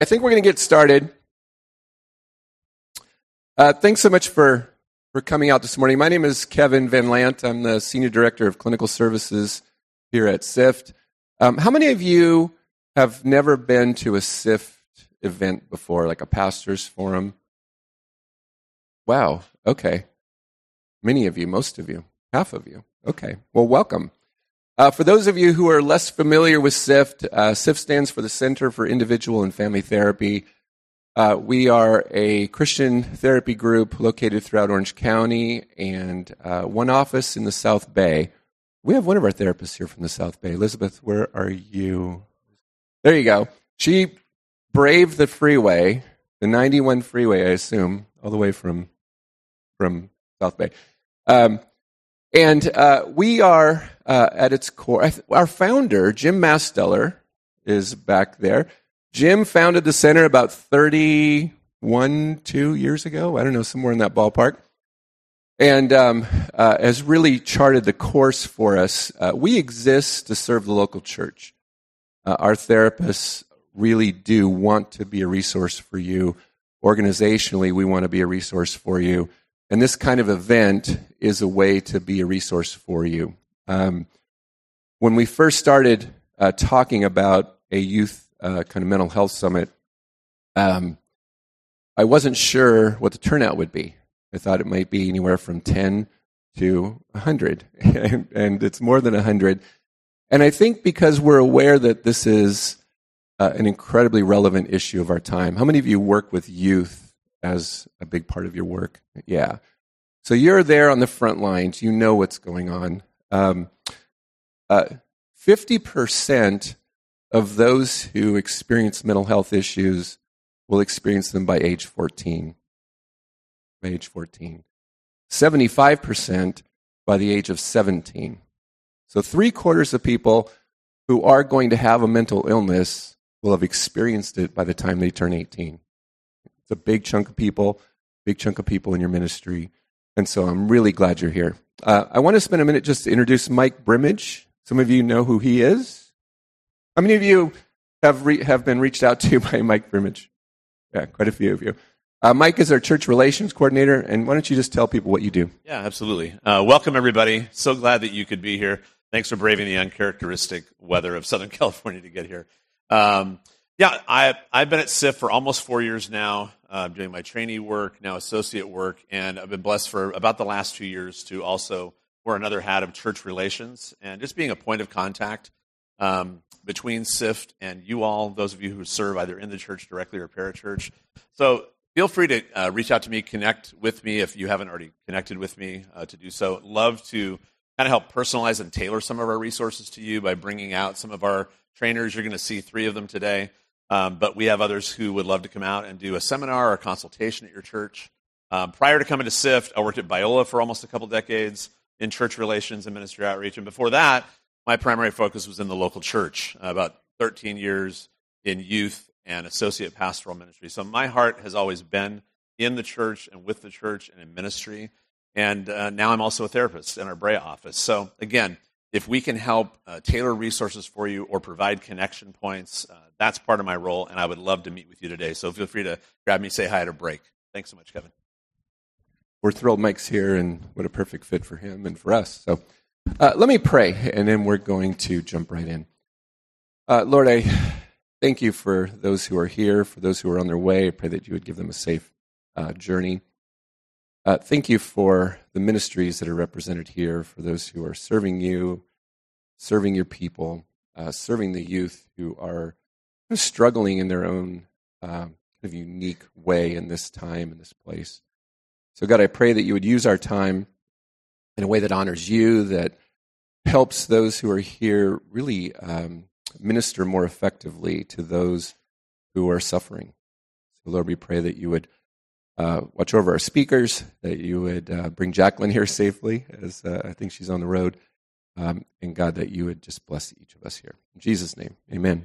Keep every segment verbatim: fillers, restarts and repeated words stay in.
I think we're going to get started. Uh, thanks so much for, for coming out this morning. My name is Kevin Van Lant. I'm the Senior Director of Clinical Services here at S I F T. Um, how many of you have never been to a S I F T event before, like a pastor's forum? Wow, okay. Many of you, most of you, half of you. Okay, well, welcome. Uh, for those of you who are less familiar with S I F T, uh, S I F T stands for the Center for Individual and Family Therapy. Uh, we are a Christian therapy group located throughout Orange County and uh, one office in the South Bay. We have one of our therapists here from the South Bay. Elizabeth, where are you? There you go. She braved the freeway, the ninety-one freeway, I assume, all the way from, from South Bay. Um, And uh, we are, uh, at its core, th- our founder, Jim Masteller, is back there. Jim founded the center about thirty-one, two years ago. I don't know, somewhere in that ballpark. And um, uh, has really charted the course for us. Uh, we exist to serve the local church. Uh, our therapists really do want to be a resource for you. Organizationally, we want to be a resource for you. And this kind of event is a way to be a resource for you. Um, when we first started uh, talking about a youth uh, kind of mental health summit, um, I wasn't sure what the turnout would be. I thought it might be anywhere from ten to one hundred, and, and it's more than one hundred. And I think because we're aware that this is uh, an incredibly relevant issue of our time. How many of you work with youth as a big part of your work? Yeah. So you're there on the front lines. You know what's going on. Um, uh, fifty percent of those who experience mental health issues will experience them by age fourteen. By age fourteen. seventy-five percent by the age of seventeen. So three quarters of people who are going to have a mental illness will have experienced it by the time they turn eighteen. A big chunk of people, big chunk of people in your ministry. And so I'm really glad you're here. Uh, I want to spend a minute just to introduce Mike Brimage. Some of you know who he is. How many of you have re- have been reached out to by Mike Brimage? Yeah, quite a few of you. Uh, Mike is our church relations coordinator, and why don't you just tell people what you do? Yeah, absolutely. Uh, welcome, everybody. So glad that you could be here. Thanks for braving the uncharacteristic weather of Southern California to get here. Um, Yeah, I, I've been at S I F for almost four years now, uh, doing my trainee work, now associate work, and I've been blessed for about the last two years to also wear another hat of church relations and just being a point of contact um, between S I F and you all, those of you who serve either in the church directly or parachurch. So feel free to uh, reach out to me, connect with me if you haven't already connected with me uh, to do so. Love to kind of help personalize and tailor some of our resources to you by bringing out some of our trainers. You're going to see three of them today. Um, but we have others who would love to come out and do a seminar or a consultation at your church. Um, prior to coming to S I F T, I worked at Biola for almost a couple decades in church relations and ministry outreach. And before that, my primary focus was in the local church, uh, about thirteen years in youth and associate pastoral ministry. So my heart has always been in the church and with the church and in ministry. And uh, now I'm also a therapist in our Brea office. So again, if we can help uh, tailor resources for you or provide connection points, uh, that's part of my role, and I would love to meet with you today. So feel free to grab me, say hi at a break. Thanks so much, Kevin. We're thrilled Mike's here, and what a perfect fit for him and for us. So uh, let me pray, and then we're going to jump right in. Uh, Lord, I thank you for those who are here, for those who are on their way. I pray that you would give them a safe uh, journey. Uh, thank you for the ministries that are represented here, for those who are serving you, serving your people, uh, serving the youth who are struggling in their own uh, kind of unique way in this time, in this place. So God, I pray that you would use our time in a way that honors you, that helps those who are here really um, minister more effectively to those who are suffering. So Lord, we pray that you would Uh, watch over our speakers, that you would uh, bring Jacqueline here safely, as uh, I think she's on the road, um, and God, that you would just bless each of us here. In Jesus' name, amen.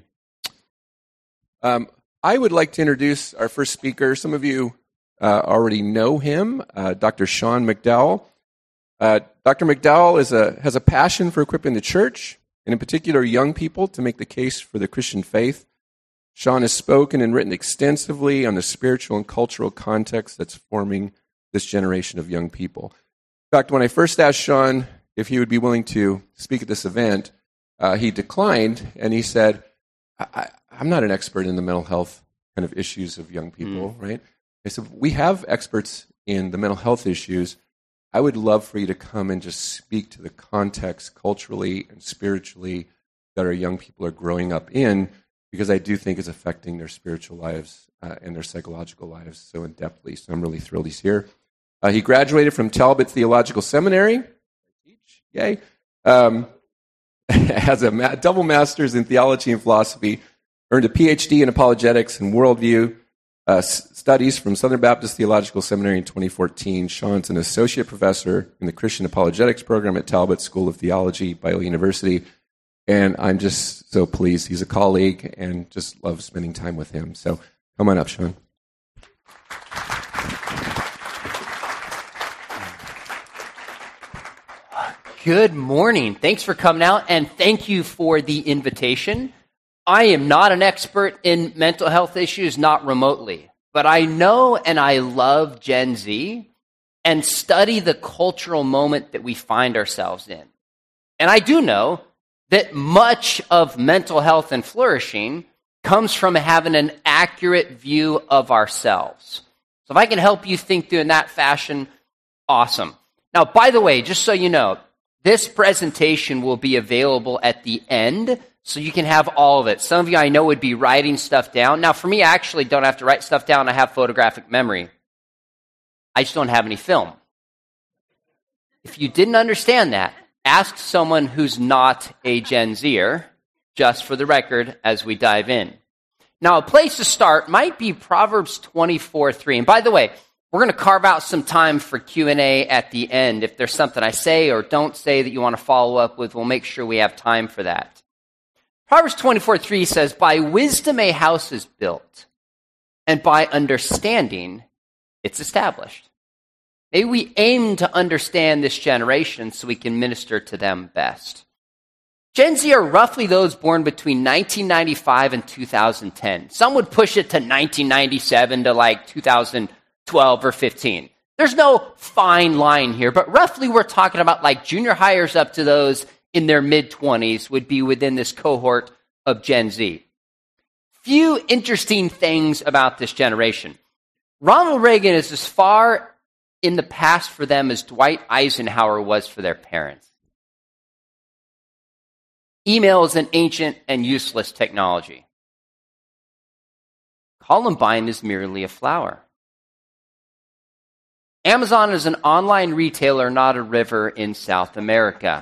Um, I would like to introduce our first speaker. Some of you uh, already know him, uh, Doctor Sean McDowell. Uh, Doctor McDowell is a, has a passion for equipping the church, and in particular young people, to make the case for the Christian faith. Sean has spoken and written extensively on the spiritual and cultural context that's forming this generation of young people. In fact, when I first asked Sean if he would be willing to speak at this event, uh, he declined, and he said, I, I, I'm not an expert in the mental health kind of issues of young people, mm. right? I said, we have experts in the mental health issues. I would love for you to come and just speak to the context culturally and spiritually that our young people are growing up in, because I do think it's affecting their spiritual lives uh, and their psychological lives so in-depthly. So I'm really thrilled he's here. Uh, he graduated from Talbot Theological Seminary. Yay. Um, has a ma- double master's in theology and philosophy, earned a P H D in apologetics and worldview uh, s- studies from Southern Baptist Theological Seminary in twenty fourteen. Sean's an associate professor in the Christian apologetics program at Talbot School of Theology, Biola University. And I'm just so pleased. He's a colleague and just love spending time with him. So come on up, Sean. Good morning. Thanks for coming out, and thank you for the invitation. I am not an expert in mental health issues, not remotely, but I know and I love Gen Z and study the cultural moment that we find ourselves in. And I do know that much of mental health and flourishing comes from having an accurate view of ourselves. So if I can help you think through in that fashion, awesome. Now, by the way, just so you know, this presentation will be available at the end, so you can have all of it. Some of you I know would be writing stuff down. Now, for me, I actually don't have to write stuff down. I have photographic memory. I just don't have any film. If you didn't understand that, ask someone who's not a Gen Zer, just for the record, as we dive in. Now, a place to start might be Proverbs twenty-four three. And by the way, we're going to carve out some time for Q and A at the end. If there's something I say or don't say that you want to follow up with, we'll make sure we have time for that. Proverbs twenty-four three says, by wisdom a house is built, and by understanding it's established. May we aim to understand this generation so we can minister to them best. Gen Z are roughly those born between nineteen ninety-five and two thousand ten. Some would push it to nineteen ninety-seven to like two thousand twelve or fifteen. There's no fine line here, but roughly we're talking about like junior hires up to those in their mid-twenties would be within this cohort of Gen Z. Few interesting things about this generation. Ronald Reagan is as far in the past for them as Dwight Eisenhower was for their parents. Email is an ancient and useless technology. Columbine is merely a flower. Amazon is an online retailer, not a river in South America.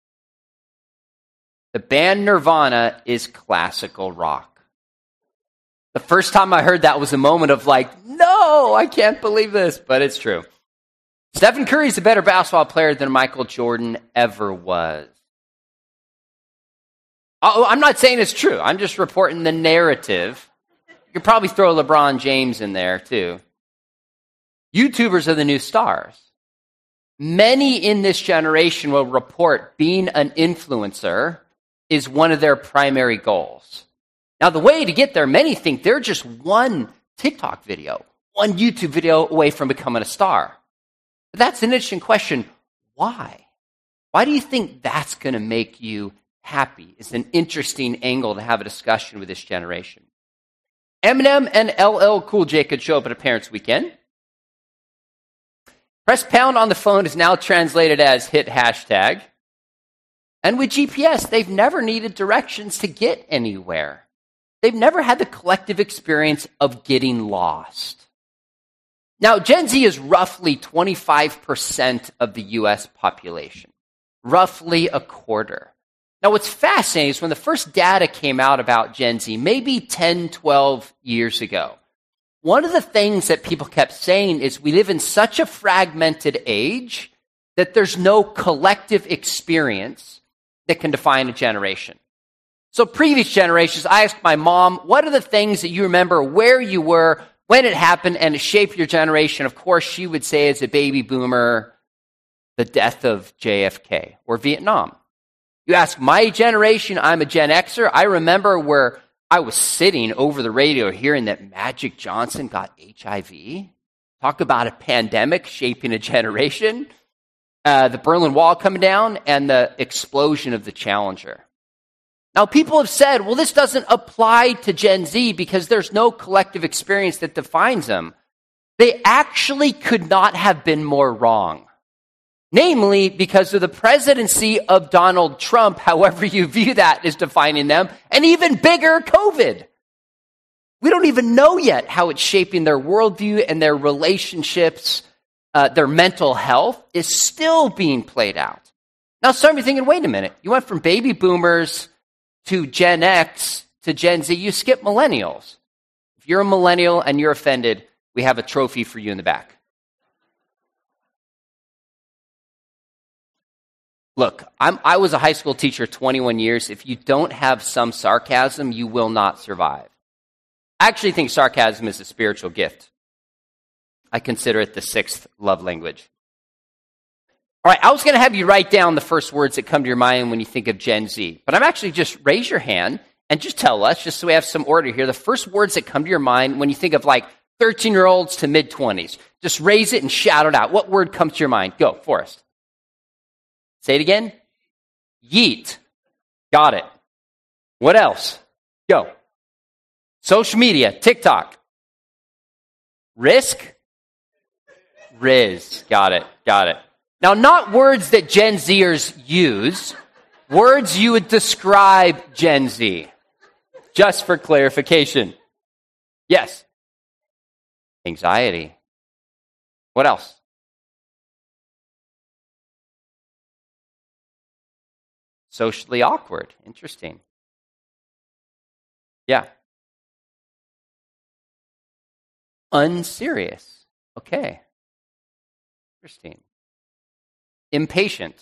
The band Nirvana is classical rock. The first time I heard that was a moment of like, no, I can't believe this, but it's true. Stephen Curry is a better basketball player than Michael Jordan ever was. Oh, I'm not saying it's true. I'm just reporting the narrative. You could probably throw LeBron James in there too. YouTubers are the new stars. Many in this generation will report being an influencer is one of their primary goals. Now, the way to get there, many think they're just one TikTok video, one YouTube video away from becoming a star. But that's an interesting question. Why? Why do you think that's going to make you happy? It's an interesting angle to have a discussion with this generation. Eminem and L L Cool J could show up at a parents' weekend. Press pound on the phone is now translated as hit hashtag. And with G P S, they've never needed directions to get anywhere. They've never had the collective experience of getting lost. Now, Gen Z is roughly twenty-five percent of the U S population, roughly a quarter. Now, what's fascinating is when the first data came out about Gen Z, maybe ten, twelve years ago, one of the things that people kept saying is we live in such a fragmented age that there's no collective experience that can define a generation. So previous generations, I asked my mom, what are the things that you remember where you were, when it happened, and it shaped your generation? Of course, she would say as a baby boomer, the death of J F K or Vietnam. You ask my generation, I'm a Gen Xer, I remember where I was sitting over the radio hearing that Magic Johnson got H I V. Talk about a pandemic shaping a generation. Uh, the Berlin Wall coming down and the explosion of the Challenger. Now, people have said, well, this doesn't apply to Gen Z because there's no collective experience that defines them. They actually could not have been more wrong. Namely, because of the presidency of Donald Trump, however you view that, is defining them, and even bigger, COVID. We don't even know yet how it's shaping their worldview and their relationships. Uh, their mental health is still being played out. Now, some of you are thinking, wait a minute, you went from baby boomers to Gen X to Gen Z, you skip millennials. If you're a millennial and you're offended, we have a trophy for you in the back. Look, I'm, I was a high school teacher twenty-one years. If you don't have some sarcasm, you will not survive. I actually think sarcasm is a spiritual gift. I consider it the sixth love language. All right, I was going to have you write down the first words that come to your mind when you think of Gen Z. But I'm actually just raise your hand and just tell us, just so we have some order here, the first words that come to your mind when you think of like thirteen-year-olds to mid-twenties. Just raise it and shout it out. What word comes to your mind? Go, Forrest. Say it again. Yeet. Got it. What else? Go. Social media, TikTok. Risk? Riz. Got it. Got it. Now, not words that Gen Zers use. Words you would describe Gen Z. Just for clarification. Yes. Anxiety. What else? Socially awkward. Interesting. Yeah. Unserious. Okay. Interesting. Impatient.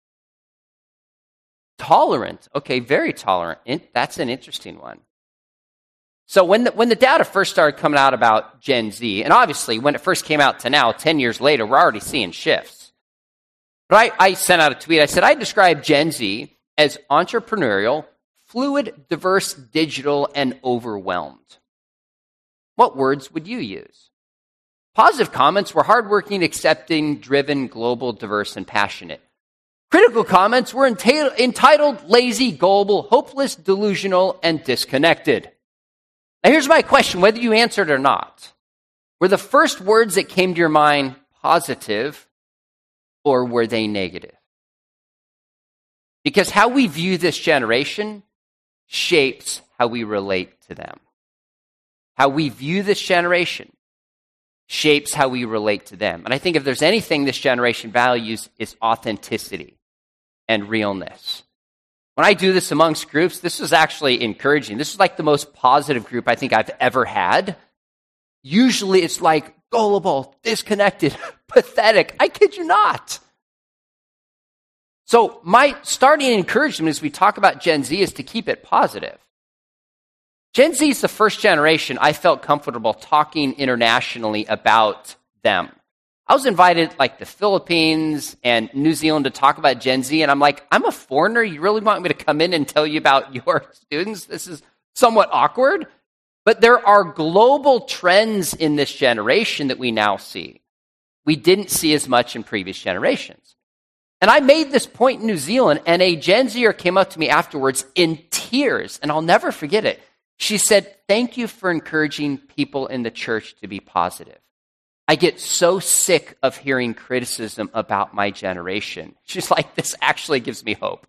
Tolerant. Okay, very tolerant. In, that's an interesting one. So when the, when the data first started coming out about Gen Z, and obviously when it first came out to now, ten years later, we're already seeing shifts. But I, I sent out a tweet. I said, I describe Gen Z as entrepreneurial, fluid, diverse, digital, and overwhelmed. What words would you use? Positive comments were hardworking, accepting, driven, global, diverse, and passionate. Critical comments were entitled, entitled lazy, gullible, hopeless, delusional, and disconnected. Now here's my question, whether you answered or not. Were the first words that came to your mind positive, or were they negative? Because how we view this generation shapes how we relate to them. How we view this generation shapes how we relate to them. And I think if there's anything this generation values, it's authenticity and realness. When I do this amongst groups, this is actually encouraging. This is like the most positive group I think I've ever had. Usually it's like gullible, disconnected, pathetic. I kid you not. So my starting encouragement as we talk about Gen Z is to keep it positive. Gen Z is the first generation I felt comfortable talking internationally about them. I was invited like the Philippines and New Zealand to talk about Gen Z, and I'm like, I'm a foreigner. You really want me to come in and tell you about your students? This is somewhat awkward. But there are global trends in this generation that we now see. We didn't see as much in previous generations. And I made this point in New Zealand, and a Gen Zer came up to me afterwards in tears, and I'll never forget it. She said, thank you for encouraging people in the church to be positive. I get so sick of hearing criticism about my generation. She's like, this actually gives me hope.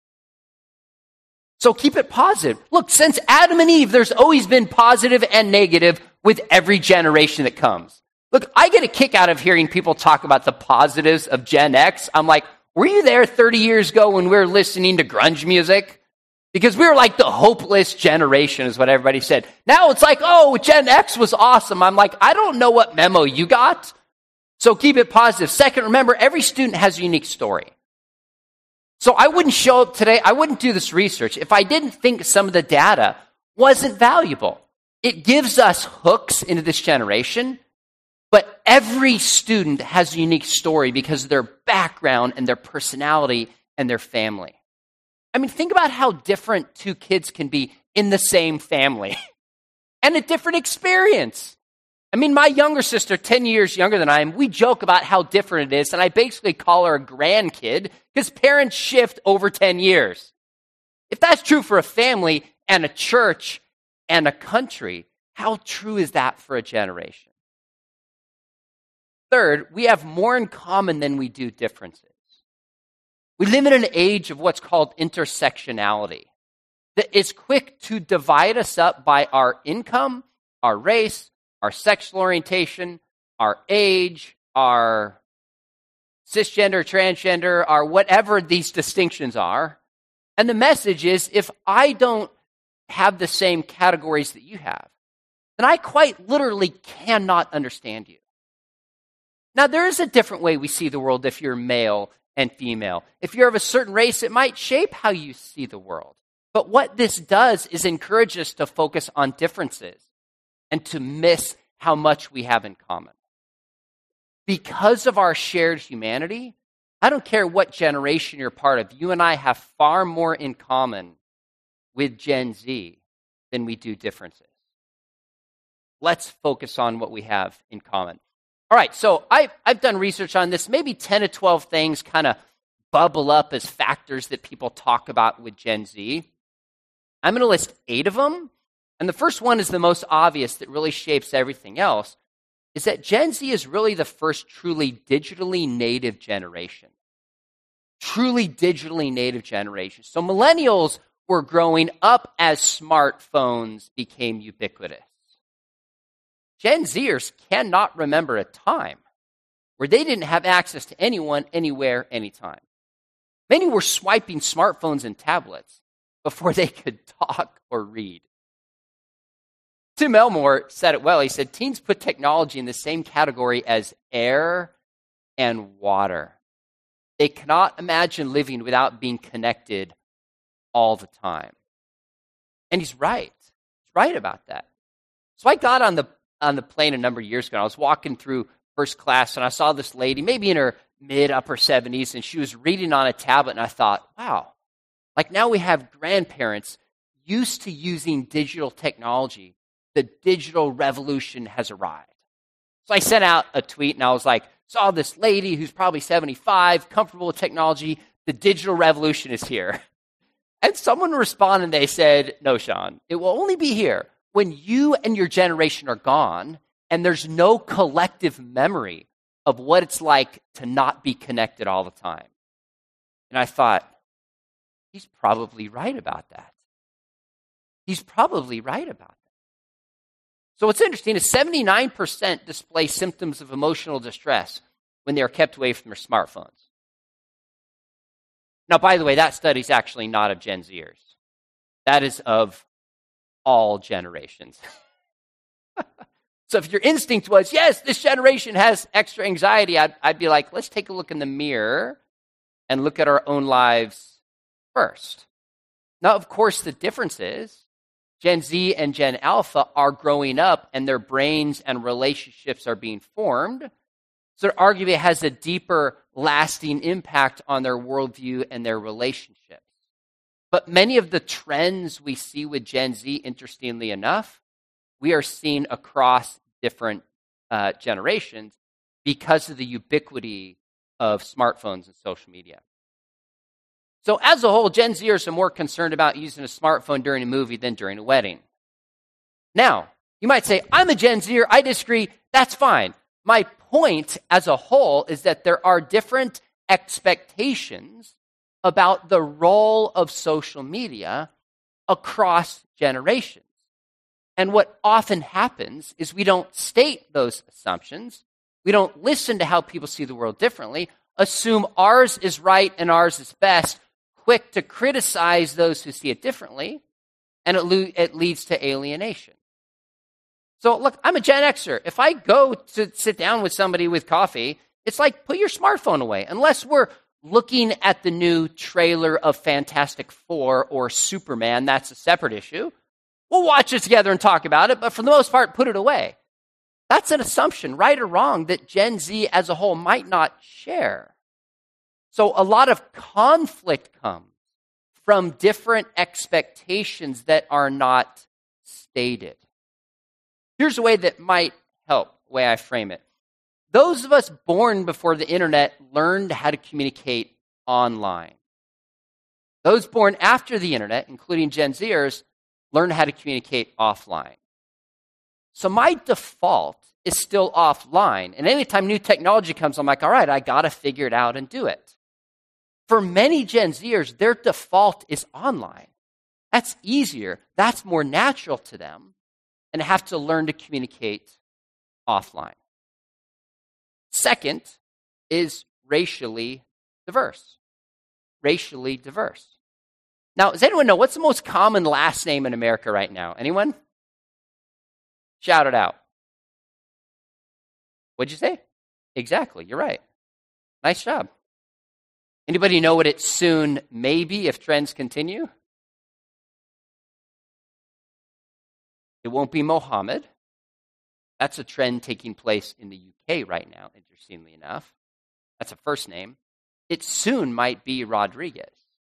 So keep it positive. Look, since Adam and Eve, there's always been positive and negative with every generation that comes. Look, I get a kick out of hearing people talk about the positives of Gen X. I'm like, were you there thirty years ago when we were listening to grunge music? Because we were like the hopeless generation is what everybody said. Now it's like, oh, Gen X was awesome. I'm like, I don't know what memo you got. So keep it positive. Second, remember, every student has a unique story. So I wouldn't show up today. I wouldn't do this research if I didn't think some of the data wasn't valuable. It gives us hooks into this generation, but every student has a unique story because of their background and their personality and their family. I mean, think about how different two kids can be in the same family and a different experience. I mean, my younger sister, ten years younger than I am, we joke about how different it is, and I basically call her a grandkid because parents shift over ten years. If that's true for a family and a church and a country, how true is that for a generation? Third, we have more in common than we do differences. We live in an age of what's called intersectionality, that is quick to divide us up by our income, our race, our sexual orientation, our age, our cisgender, transgender, our whatever these distinctions are. And the message is, if I don't have the same categories that you have, then I quite literally cannot understand you. Now, there is a different way we see the world if you're male and female. If you're of a certain race, it might shape how you see the world. But what this does is encourage us to focus on differences and to miss how much we have in common. Because of our shared humanity, I don't care what generation you're part of, you and I have far more in common with Gen Z than we do differences. Let's focus on what we have in common. All right, so I've, I've done research on this. Maybe ten to twelve things kind of bubble up as factors that people talk about with Gen Z. I'm going to list eight of them. And the first one is the most obvious that really shapes everything else, is that Gen Z is really the first truly digitally native generation. Truly digitally native generation. So millennials were growing up as smartphones became ubiquitous. Gen Zers cannot remember a time where they didn't have access to anyone, anywhere, anytime. Many were swiping smartphones and tablets before they could talk or read. Tim Elmore said it well. He said, teens put technology in the same category as air and water. They cannot imagine living without being connected all the time. And he's right. He's right about that. So I got on the on the plane a number of years ago. I was walking through first class, and I saw this lady, maybe in her mid-upper seventies, and she was reading on a tablet, and I thought, wow, like now we have grandparents used to using digital technology. The digital revolution has arrived. So I sent out a tweet, and I was like, saw this lady who's probably seventy-five, comfortable with technology. The digital revolution is here. And someone responded, and they said, no, Sean, it will only be here when you and your generation are gone and there's no collective memory of what it's like to not be connected all the time. And I thought, he's probably right about that. He's probably right about that. So what's interesting is seventy-nine percent display symptoms of emotional distress when they are kept away from their smartphones. Now, by the way, that study is actually not of Gen Zers. That is of all generations. So if your instinct was, yes, this generation has extra anxiety, I'd, I'd be like, let's take a look in the mirror and look at our own lives first. Now, of course, the difference is Gen Z and Gen Alpha are growing up and their brains and relationships are being formed. So it arguably has a deeper, lasting impact on their worldview and their relationships. But many of the trends we see with Gen Z, interestingly enough, we are seeing across different uh, generations because of the ubiquity of smartphones and social media. So as a whole, Gen Zers are more concerned about using a smartphone during a movie than during a wedding. Now, you might say, I'm a Gen Zer, I disagree, that's fine. My point as a whole is that there are different expectations about the role of social media across generations. And what often happens is we don't state those assumptions. We don't listen to how people see the world differently, assume ours is right and ours is best, quick to criticize those who see it differently, and it, lo- it leads to alienation. So look, I'm a Gen Xer. If I go to sit down with somebody with coffee, it's like, put your smartphone away. Unless we're looking at the new trailer of Fantastic Four or Superman, that's a separate issue. We'll watch it together and talk about it, but for the most part, put it away. That's an assumption, right or wrong, that Gen Z as a whole might not share. So a lot of conflict comes from different expectations that are not stated. Here's a way that might help, the way I frame it. Those of us born before the internet learned how to communicate online. Those born after the internet, including Gen Zers, learned how to communicate offline. So my default is still offline. And anytime new technology comes, I'm like, all right, I got to figure it out and do it. For many Gen Zers, their default is online. That's easier. That's more natural to them. And have to learn to communicate offline. Second is racially diverse. Racially diverse. Now, does anyone know what's the most common last name in America right now? Anyone? Shout it out. What'd you say? Exactly, you're right. Nice job. Anybody know what it soon may be if trends continue? It won't be Mohammed. That's a trend taking place in the U K right now, interestingly enough. That's a first name. It soon might be Rodriguez.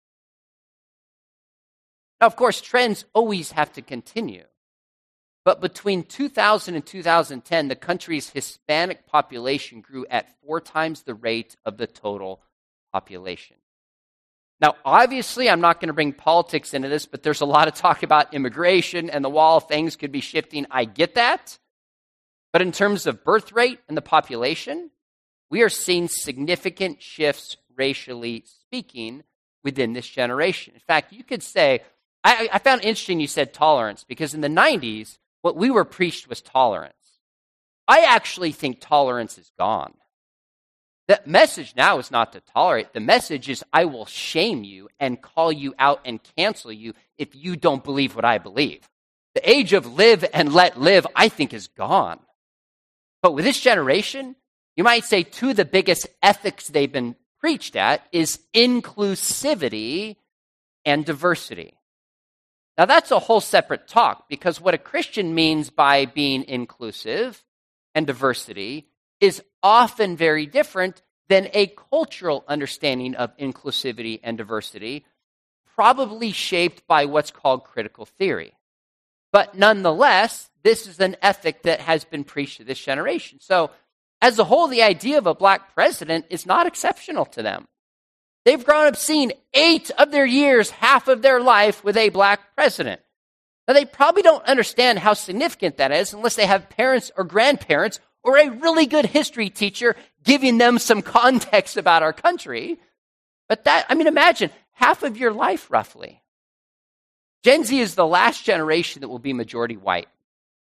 Now, of course, trends always have to continue. But between two thousand and two thousand ten, the country's Hispanic population grew at four times the rate of the total population. Now, obviously, I'm not going to bring politics into this, but there's a lot of talk about immigration and the wall. Things could be shifting. I get that. But in terms of birth rate and the population, we are seeing significant shifts, racially speaking, within this generation. In fact, you could say, I, I found it interesting you said tolerance, because in the nineties, what we were preached was tolerance. I actually think tolerance is gone. The message now is not to tolerate. The message is I will shame you and call you out and cancel you if you don't believe what I believe. The age of live and let live, I think, is gone. But with this generation, you might say two of the biggest ethics they've been preached at is inclusivity and diversity. Now, that's a whole separate talk, because what a Christian means by being inclusive and diversity is often very different than a cultural understanding of inclusivity and diversity, probably shaped by what's called critical theory. But nonetheless, this is an ethic that has been preached to this generation. So, as a whole, the idea of a black president is not exceptional to them. They've grown up seeing eight of their years, half of their life, with a black president. Now, they probably don't understand how significant that is unless they have parents or grandparents or a really good history teacher giving them some context about our country. But that, I mean, imagine half of your life, roughly. Gen Z is the last generation that will be majority white.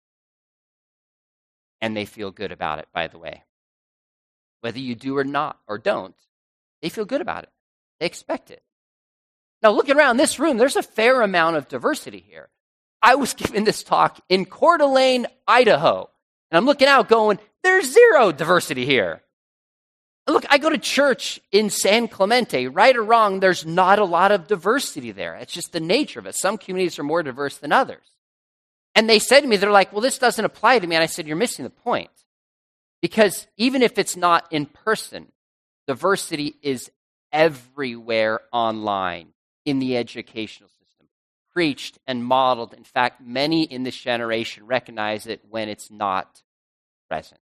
And they feel good about it, by the way. Whether you do or not, or don't, they feel good about it. They expect it. Now, looking around this room, there's a fair amount of diversity here. I was giving this talk in Coeur d'Alene, Idaho. And I'm looking out going, there's zero diversity here. Look, I go to church in San Clemente. Right or wrong, there's not a lot of diversity there. It's just the nature of it. Some communities are more diverse than others. And they said to me, they're like, well, this doesn't apply to me. And I said, you're missing the point. Because even if it's not in person, diversity is everywhere online in the educational system, preached and modeled. In fact, many in this generation recognize it when it's not present.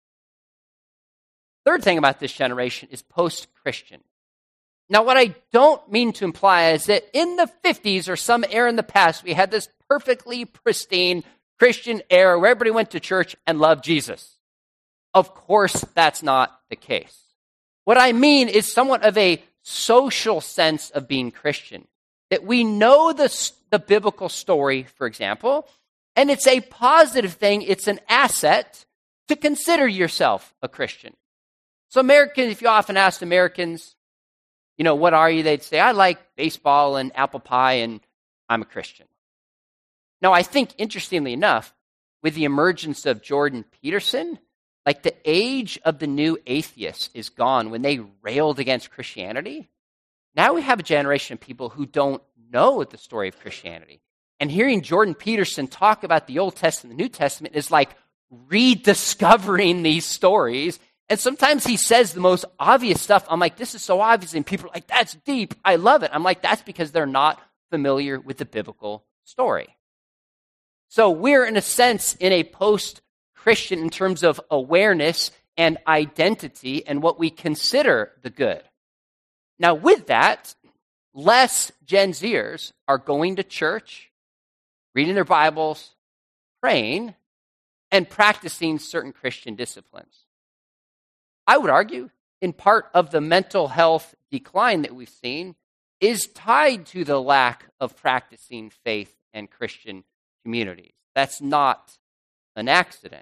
Third thing about this generation is post-Christian. Now, what I don't mean to imply is that in the fifties or some era in the past, we had this perfectly pristine Christian era where everybody went to church and loved Jesus. Of course, that's not the case. What I mean is somewhat of a social sense of being Christian. That we know the, the biblical story, for example, and it's a positive thing. It's an asset to consider yourself a Christian. So Americans, if you often ask Americans, you know, what are you? They'd say, I like baseball and apple pie, and I'm a Christian. Now, I think, interestingly enough, with the emergence of Jordan Peterson, like the age of the new atheists is gone when they railed against Christianity. Now we have a generation of people who don't know the story of Christianity. And hearing Jordan Peterson talk about the Old Testament and the New Testament is like rediscovering these stories And sometimes he says the most obvious stuff. I'm like, this is so obvious. And people are like, that's deep. I love it. I'm like, that's because they're not familiar with the biblical story. So we're, in a sense, in a post-Christian in terms of awareness and identity and what we consider the good. Now, with that, less Gen Zers are going to church, reading their Bibles, praying, and practicing certain Christian disciplines. I would argue, in part of the mental health decline that we've seen is tied to the lack of practicing faith and Christian communities. That's not an accident.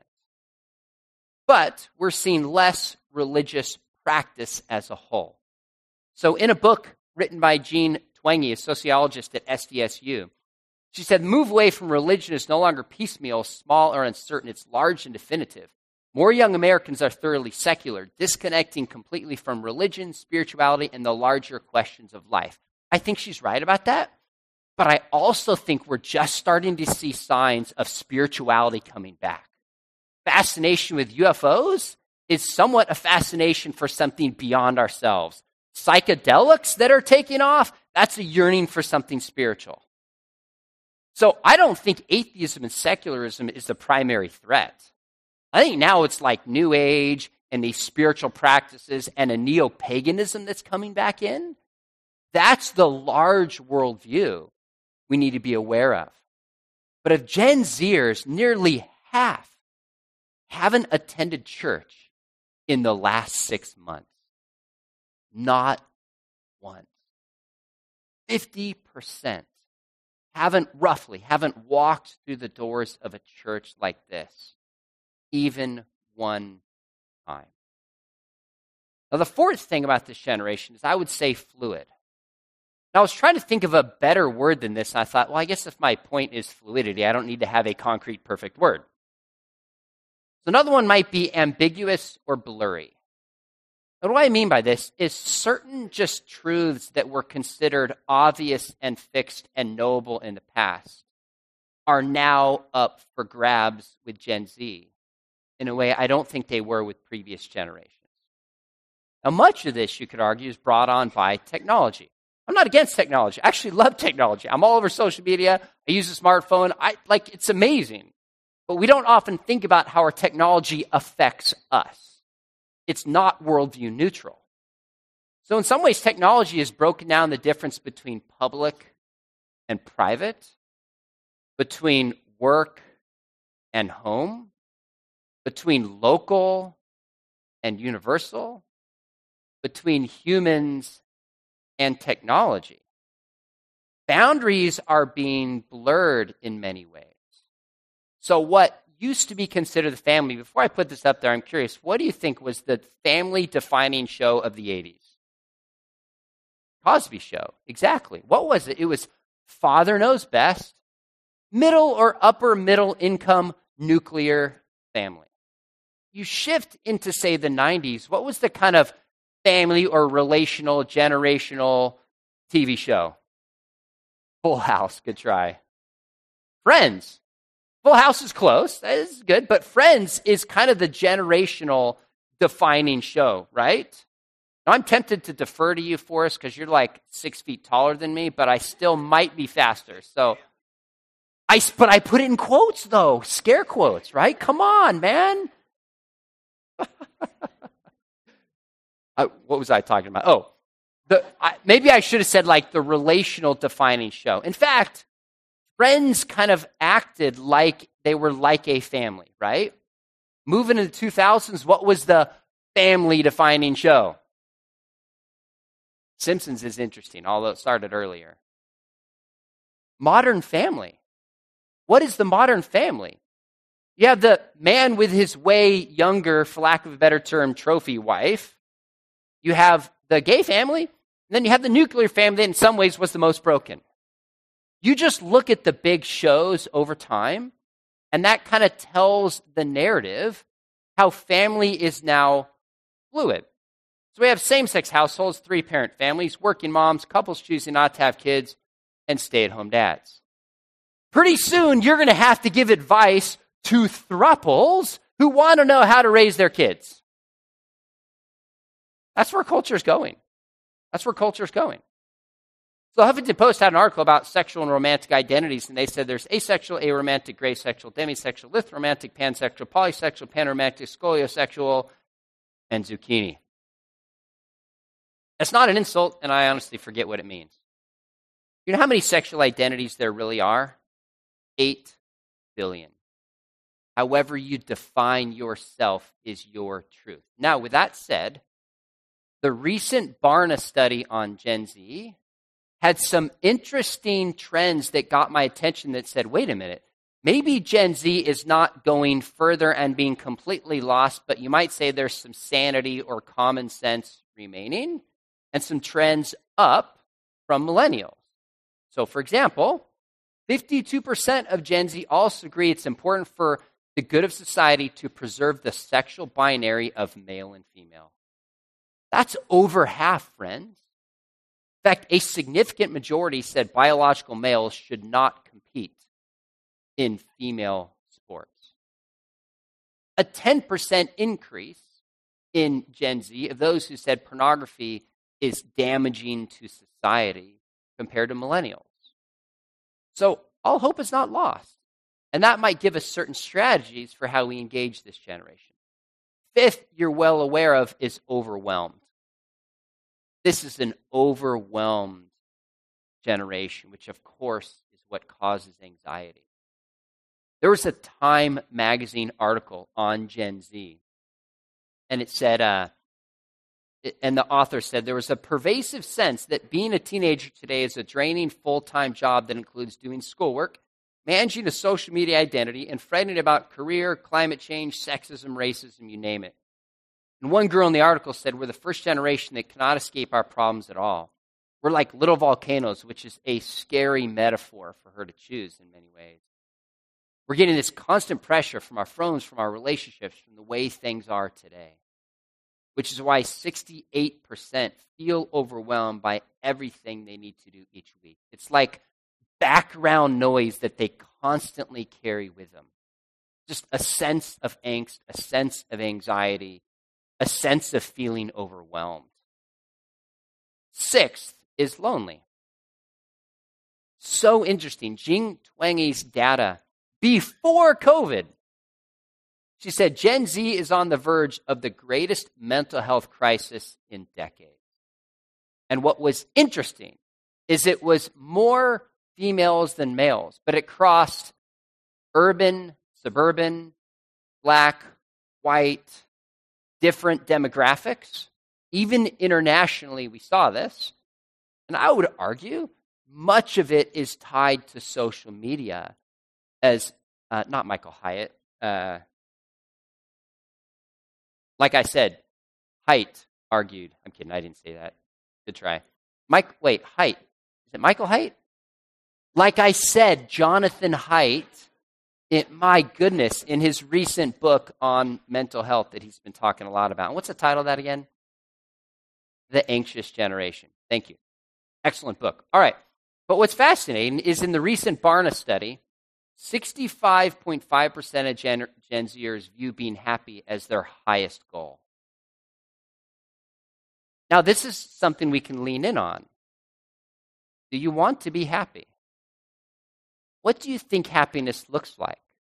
But we're seeing less religious practice as a whole. So in a book written by Jean Twenge, a sociologist at S D S U, she said, move away from religion is no longer piecemeal, small, or uncertain. It's large and definitive. More young Americans are thoroughly secular, disconnecting completely from religion, spirituality, and the larger questions of life. I think she's right about that, but I also think we're just starting to see signs of spirituality coming back. Fascination with U F Os is somewhat a fascination for something beyond ourselves. Psychedelics that are taking off, that's a yearning for something spiritual. So I don't think atheism and secularism is the primary threat. I think now it's like New Age and these spiritual practices and a neo-paganism that's coming back in. That's the large worldview we need to be aware of. But of Gen Zers, nearly half haven't attended church in the last six months. Not once. fifty percent haven't, roughly, haven't walked through the doors of a church like this, even one time. Now, the fourth thing about this generation is I would say fluid. Now, I was trying to think of a better word than this, and I thought, well, I guess if my point is fluidity, I don't need to have a concrete, perfect word. So another one might be ambiguous or blurry. And what I mean by this is certain just truths that were considered obvious and fixed and knowable in the past are now up for grabs with Gen Z in a way I don't think they were with previous generations. Now, much of this, you could argue, is brought on by technology. I'm not against technology. I actually love technology. I'm all over social media. I use a smartphone. I like it's amazing. But we don't often think about how our technology affects us. It's not worldview neutral. So in some ways, technology has broken down the difference between public and private, between work and home, between local and universal, between humans and technology. Boundaries are being blurred in many ways. So what used to be considered the family, before I put this up there, I'm curious, what do you think was the family-defining show of the eighties? Cosby Show, exactly. What was it? It was Father Knows Best, middle or upper middle income nuclear family. You shift into, say, the nineties, what was the kind of family or relational, generational T V show? Full House, good try. Friends. Full House is close. That is good. But Friends is kind of the generational defining show, right? Now, I'm tempted to defer to you, Forrest, because you're like six feet taller than me, but I still might be faster. So, I, but I put it in quotes, though. Scare quotes, right? Come on, man. uh, what was I talking about? Oh, the, I, maybe I should have said like the relational defining show. In fact, Friends kind of acted like they were like a family, right? Moving into the two thousands, what was the family-defining show? Simpsons is interesting, although it started earlier. Modern Family. What is the modern family? You have the man with his way younger, for lack of a better term, trophy wife. You have the gay family, and then you have the nuclear family that in some ways was the most broken. You just look at the big shows over time, and that kind of tells the narrative how family is now fluid. So we have same-sex households, three-parent families, working moms, couples choosing not to have kids, and stay-at-home dads. Pretty soon, you're going to have to give advice to thruples who want to know how to raise their kids. That's where culture's going. That's where culture's going. So Huffington Post had an article about sexual and romantic identities, and they said there's asexual, aromantic, gray sexual, demisexual, lithromantic, pansexual, polysexual, panromantic, scoliosexual, and zucchini. That's not an insult, and I honestly forget what it means. You know how many sexual identities there really are? Eight billion. However you define yourself is your truth. Now, with that said, the recent Barna study on Gen Z had some interesting trends that got my attention that said, wait a minute, maybe Gen Z is not going further and being completely lost, but you might say there's some sanity or common sense remaining and some trends up from millennials. So, for example, fifty-two percent of Gen Z also agree it's important for the good of society to preserve the sexual binary of male and female. That's over half, friends. In fact, a significant majority said biological males should not compete in female sports. A ten percent increase in Gen Z of those who said pornography is damaging to society compared to millennials. So all hope is not lost. And that might give us certain strategies for how we engage this generation. Fifth, you're well aware of, is overwhelmed. This is an overwhelmed generation, which of course is what causes anxiety. There was a Time magazine article on Gen Z, and it said, uh, it, and the author said, there was a pervasive sense that being a teenager today is a draining full-time job that includes doing schoolwork, managing a social media identity, and fretting about career, climate change, sexism, racism, you name it. And one girl in the article said, we're the first generation that cannot escape our problems at all. We're like little volcanoes, which is a scary metaphor for her to choose in many ways. We're getting this constant pressure from our phones, from our relationships, from the way things are today, which is why sixty-eight percent feel overwhelmed by everything they need to do each week. It's like background noise that they constantly carry with them. Just a sense of angst, a sense of anxiety, a sense of feeling overwhelmed. Sixth is lonely. So interesting. Jing Twenge's data before COVID. She said Gen Z is on the verge of the greatest mental health crisis in decades. And what was interesting is it was more females than males, but it crossed urban, suburban, black, white, different demographics. Even internationally, we saw this. And I would argue much of it is tied to social media, as uh, not Michael Hyatt. Uh, like I said, Haidt argued. I'm kidding. I didn't say that. Good try. Mike. Wait, Haidt. Is it Michael Haidt? Like I said, Jonathan Haidt. It, my goodness, in his recent book on mental health that he's been talking a lot about. And what's the title of that again? The Anxious Generation. Thank you. Excellent book. All right. But what's fascinating is in the recent Barna study, sixty-five point five percent of Gen, Gen Zers view being happy as their highest goal. Now, this is something we can lean in on. Do you want to be happy? What do you think happiness looks like?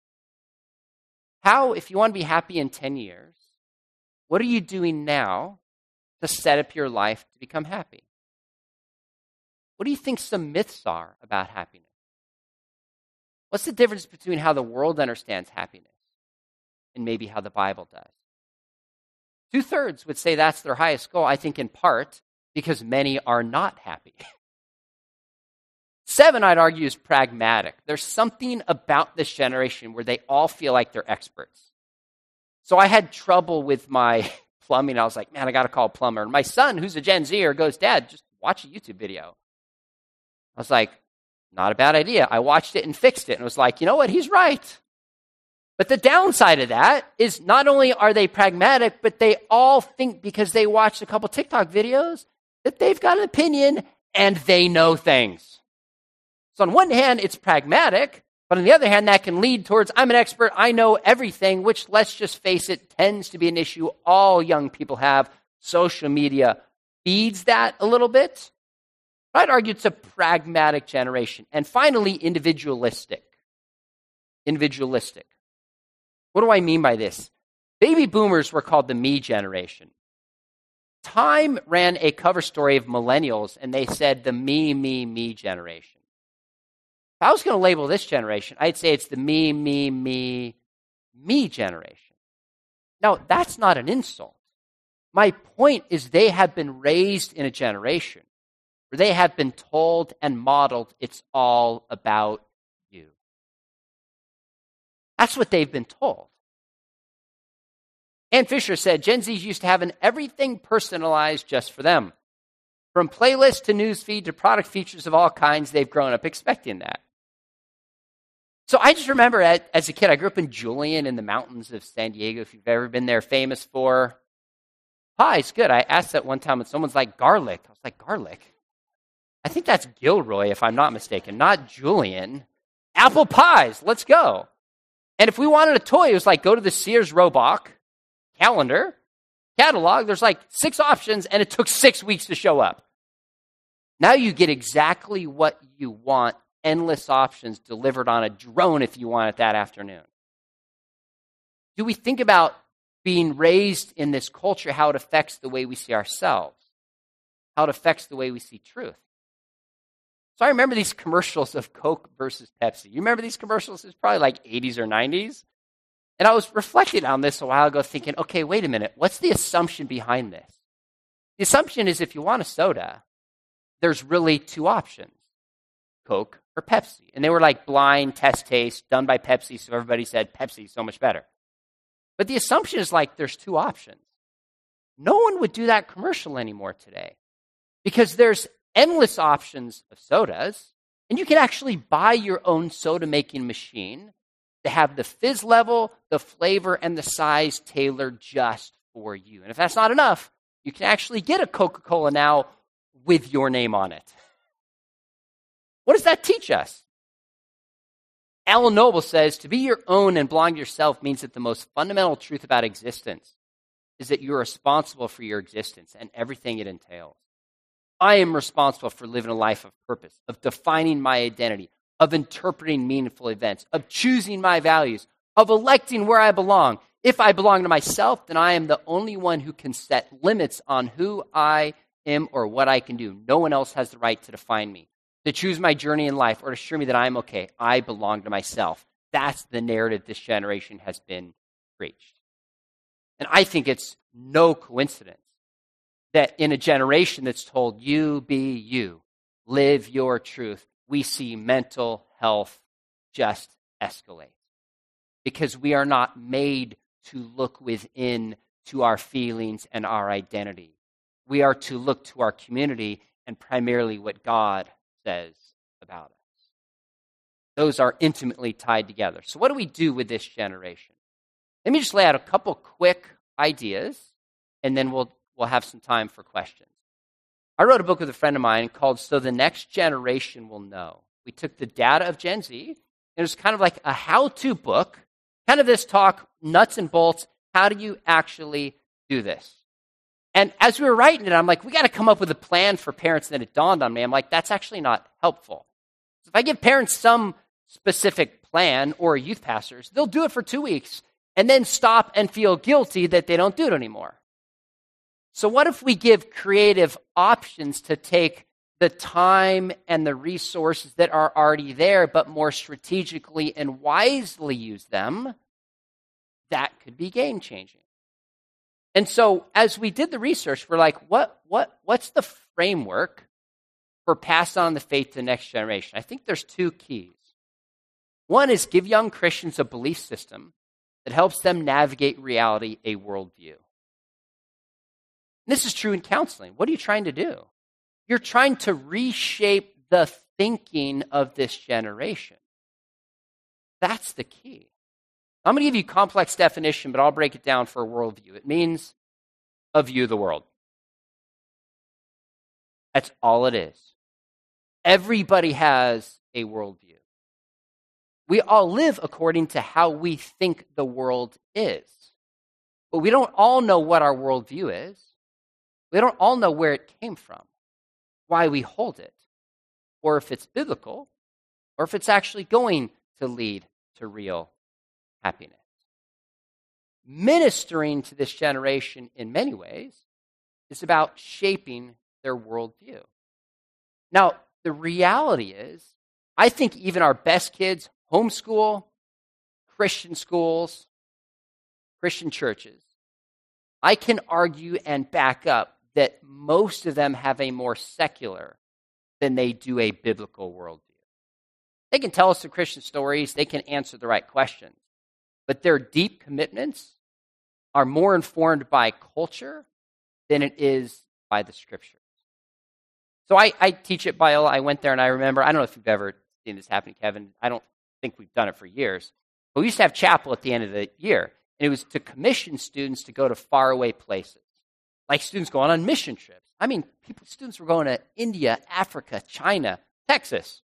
How, if you want to be happy in ten years, what are you doing now to set up your life to become happy? What do you think some myths are about happiness? What's the difference between how the world understands happiness and maybe how the Bible does? Two-thirds would say that's their highest goal, I think in part because many are not happy. Seven, I'd argue, is pragmatic. There's something about this generation where they all feel like they're experts. So I had trouble with my plumbing. I was like, man, I got to call a plumber. And my son, who's a Gen Zer, goes, Dad, just watch a YouTube video. I was like, not a bad idea. I watched it and fixed it and was like, you know what? He's right. But the downside of that is not only are they pragmatic, but they all think because they watched a couple TikTok videos that they've got an opinion and they know things. So on one hand, it's pragmatic, but on the other hand, that can lead towards, I'm an expert, I know everything, which, let's just face it, tends to be an issue all young people have. social media feeds that a little bit. But I'd argue it's a pragmatic generation. And finally, individualistic. Individualistic. What do I mean by this? Baby boomers were called the me generation. Time ran a cover story of millennials, and they said the me, me, me generation. If I was going to label this generation, I'd say it's the me, me, me, me generation. Now, that's not an insult. My point is they have been raised in a generation where they have been told and modeled it's all about you. That's what they've been told. Ann Fisher said, Gen Zs used to have an everything personalized just for them. From playlists to newsfeed to product features of all kinds, they've grown up expecting that. So I just remember at, as a kid, I grew up in Julian in the mountains of San Diego. If you've ever been there, famous for pies. Good. I asked that one time and someone's like, garlic. I was like, garlic? I think that's Gilroy, if I'm not mistaken, not Julian. Apple pies. Let's go. And if we wanted a toy, it was like, go to the Sears Roebuck calendar, catalog, there's like six options, and it took six weeks to show up. Now you get exactly what you want, endless options delivered on a drone if you want it that afternoon. Do we think about being raised in this culture, how it affects the way we see ourselves, how it affects the way we see truth? So I remember these commercials of Coke versus Pepsi. You remember these commercials? It's probably like eighties or nineties. And I was reflecting on this a while ago thinking, okay, wait a minute. What's the assumption behind this? The assumption is if you want a soda, there's really two options, Coke or Pepsi. And they were like blind test taste done by Pepsi, so everybody said Pepsi is so much better. But the assumption is like there's two options. No one would do that commercial anymore today because there's endless options of sodas, and you can actually buy your own soda-making machine to have the fizz level, the flavor, and the size tailored just for you. And if that's not enough, you can actually get a Coca-Cola now with your name on it. What does that teach us? Alan Noble says, to be your own and belong to yourself means that the most fundamental truth about existence is that you're responsible for your existence and everything it entails. I am responsible for living a life of purpose, of defining my identity, of interpreting meaningful events, of choosing my values, of electing where I belong. If I belong to myself, then I am the only one who can set limits on who I am or what I can do. No one else has the right to define me, to choose my journey in life, or to assure me that I'm okay. I belong to myself. That's the narrative this generation has been preached. And I think it's no coincidence that in a generation that's told you be you, live your truth, we see mental health just escalate. Because we are not made to look within to our feelings and our identity. We are to look to our community and primarily what God says about us. Those are intimately tied together. So what do we do with this generation? Let me just lay out a couple quick ideas, and then we'll, we'll have some time for questions. I wrote a book with a friend of mine called So the Next Generation Will Know. We took the data of Gen Z, and it was kind of like a how-to book, kind of this talk, nuts and bolts, how do you actually do this? And as we were writing it, I'm like, we got to come up with a plan for parents, and then it dawned on me, I'm like, that's actually not helpful. So if I give parents some specific plan, or youth pastors, they'll do it for two weeks, and then stop and feel guilty that they don't do it anymore. So what if we give creative options to take the time and the resources that are already there, but more strategically and wisely use them? That could be game-changing. And so as we did the research, we're like, what, what, what's the framework for passing on the faith to the next generation? I think there's two keys. One is give young Christians a belief system that helps them navigate reality, a worldview. This is true in counseling. What are you trying to do? You're trying to reshape the thinking of this generation. That's the key. I'm going to give you a complex definition, but I'll break it down for a worldview. It means a view of the world. That's all it is. Everybody has a worldview. We all live according to how we think the world is. But we don't all know what our worldview is. We don't all know where it came from, why we hold it, or if it's biblical, or if it's actually going to lead to real happiness. Ministering to this generation in many ways is about shaping their worldview. Now, the reality is, I think even our best kids, homeschool, Christian schools, Christian churches, I can argue and back up that most of them have a more secular than they do a biblical worldview. They can tell us the Christian stories, they can answer the right questions, but their deep commitments are more informed by culture than it is by the scriptures. So I, I teach at Biola. I went there and I remember, I don't know if you've ever seen this happen, Kevin. I don't think we've done it for years. But we used to have chapel at the end of the year. And it was to commission students to go to faraway places. Like students going on mission trips. I mean, people, students were going to India, Africa, China, Texas.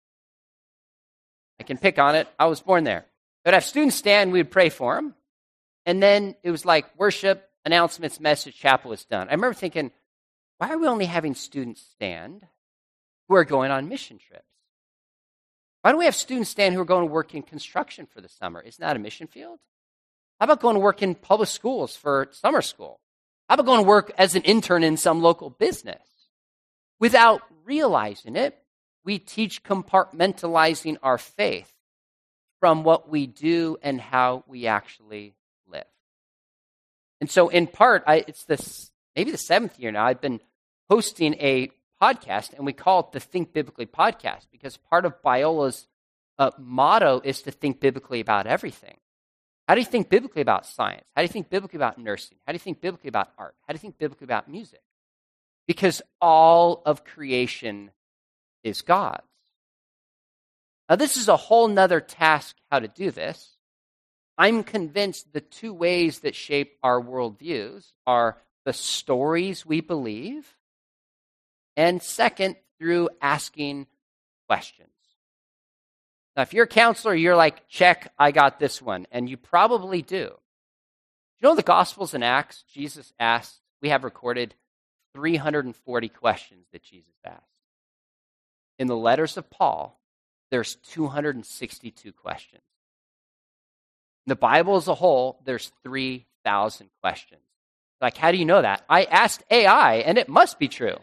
I can pick on it. I was born there. But if students stand, we would pray for them. And then it was like worship, announcements, message, chapel is done. I remember thinking, why are we only having students stand who are going on mission trips? Why don't we have students stand who are going to work in construction for the summer? Isn't that a mission field? How about going to work in public schools for summer school? How about going to work as an intern in some local business? Without realizing it, we teach compartmentalizing our faith from what we do and how we actually live. And so in part, I, it's this maybe the seventh year now, I've been hosting a podcast, and we call it the Think Biblically podcast, because part of Biola's uh, motto is to think biblically about everything. How do you think biblically about science? How do you think biblically about nursing? How do you think biblically about art? How do you think biblically about music? Because all of creation is God's. Now, this is a whole nother task how to do this. I'm convinced the two ways that shape our worldviews are the stories we believe, and second, through asking questions. Now, if you're a counselor, you're like, check, I got this one. And you probably do. You know, the Gospels and Acts, Jesus asked, we have recorded three hundred forty questions that Jesus asked. In the letters of Paul, there's two hundred sixty-two questions. In the Bible as a whole, there's three thousand questions. Like, how do you know that? I asked A I, and it must be true.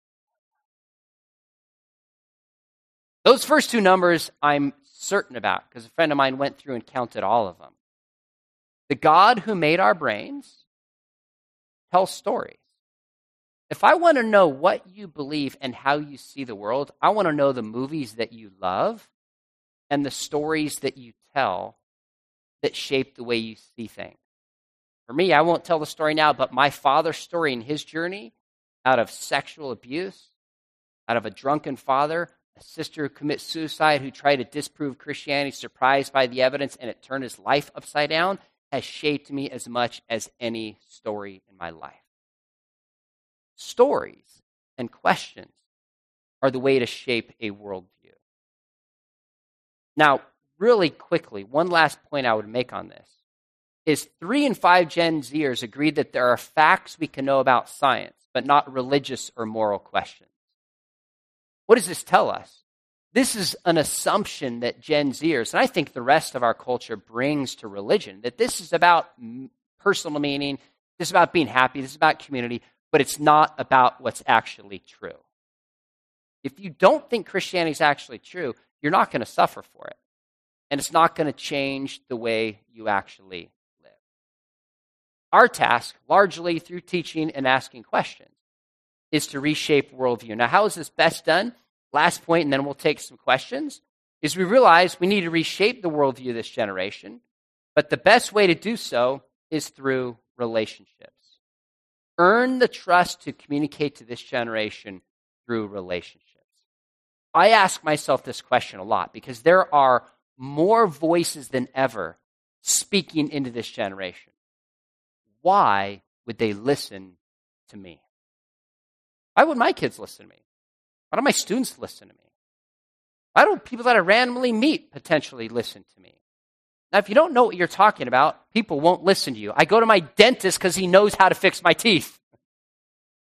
Those first two numbers I'm certain about, because a friend of mine went through and counted all of them. The God who made our brains tells stories. If I want to know what you believe and how you see the world, I want to know the movies that you love and the stories that you tell that shape the way you see things. For me, I won't tell the story now, but my father's story and his journey out of sexual abuse, out of a drunken father, a sister who commits suicide, who tried to disprove Christianity, surprised by the evidence, and it turned his life upside down, has shaped me as much as any story in my life. Stories and questions are the way to shape a worldview. Now, really quickly, one last point I would make on this is three in five Gen Zers agree that there are facts we can know about science, but not religious or moral questions. What does this tell us? This is an assumption that Gen Zers, and I think the rest of our culture, brings to religion, that this is about personal meaning, this is about being happy, this is about community, but it's not about what's actually true. If you don't think Christianity is actually true, you're not going to suffer for it. And it's not going to change the way you actually live. Our task, largely through teaching and asking questions, is to reshape worldview. Now, how is this best done? Last point, and then we'll take some questions, is we realize we need to reshape the worldview of this generation, but the best way to do so is through relationships. Earn the trust to communicate to this generation through relationships. I ask myself this question a lot because there are more voices than ever speaking into this generation. Why would they listen to me? Why would my kids listen to me? Why don't my students listen to me? Why don't people that I randomly meet potentially listen to me? Now, if you don't know what you're talking about, people won't listen to you. I go to my dentist because he knows how to fix my teeth.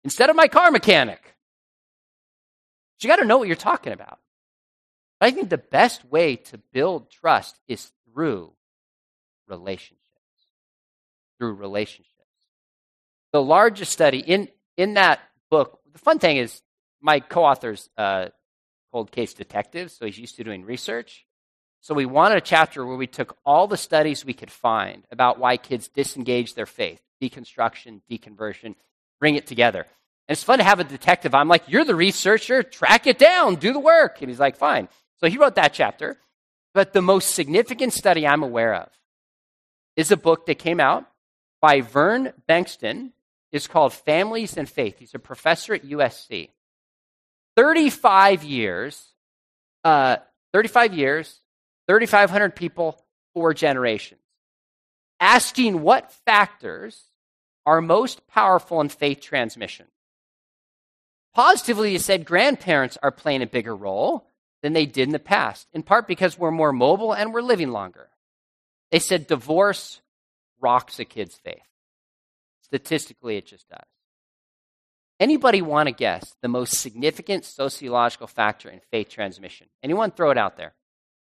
instead of my car mechanic. But you got to know what you're talking about. I think the best way to build trust is through relationships. Through relationships. The largest study in, in that book, the fun thing is my co-author's uh, cold case detective, so he's used to doing research. So we wanted a chapter where we took all the studies we could find about why kids disengage their faith, deconstruction, deconversion, bring it together. And it's fun to have a detective. I'm like, you're the researcher, track it down, do the work. And he's like, fine. So he wrote that chapter. But the most significant study I'm aware of is a book that came out by Vern Bengtson. It's called Families and Faith. He's a professor at U S C. thirty-five years, uh, thirty-five years, thirty-five hundred people, four generations. Asking what factors are most powerful in faith transmission. Positively, he said grandparents are playing a bigger role than they did in the past, in part because we're more mobile and we're living longer. They said divorce rocks a kid's faith. Statistically, it just does. Anybody want to guess the most significant sociological factor in faith transmission? Anyone throw it out there?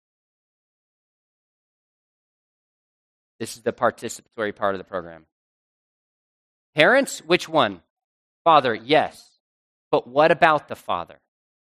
This is the participatory part of the program. Parents, which one? Father, yes. But what about the father?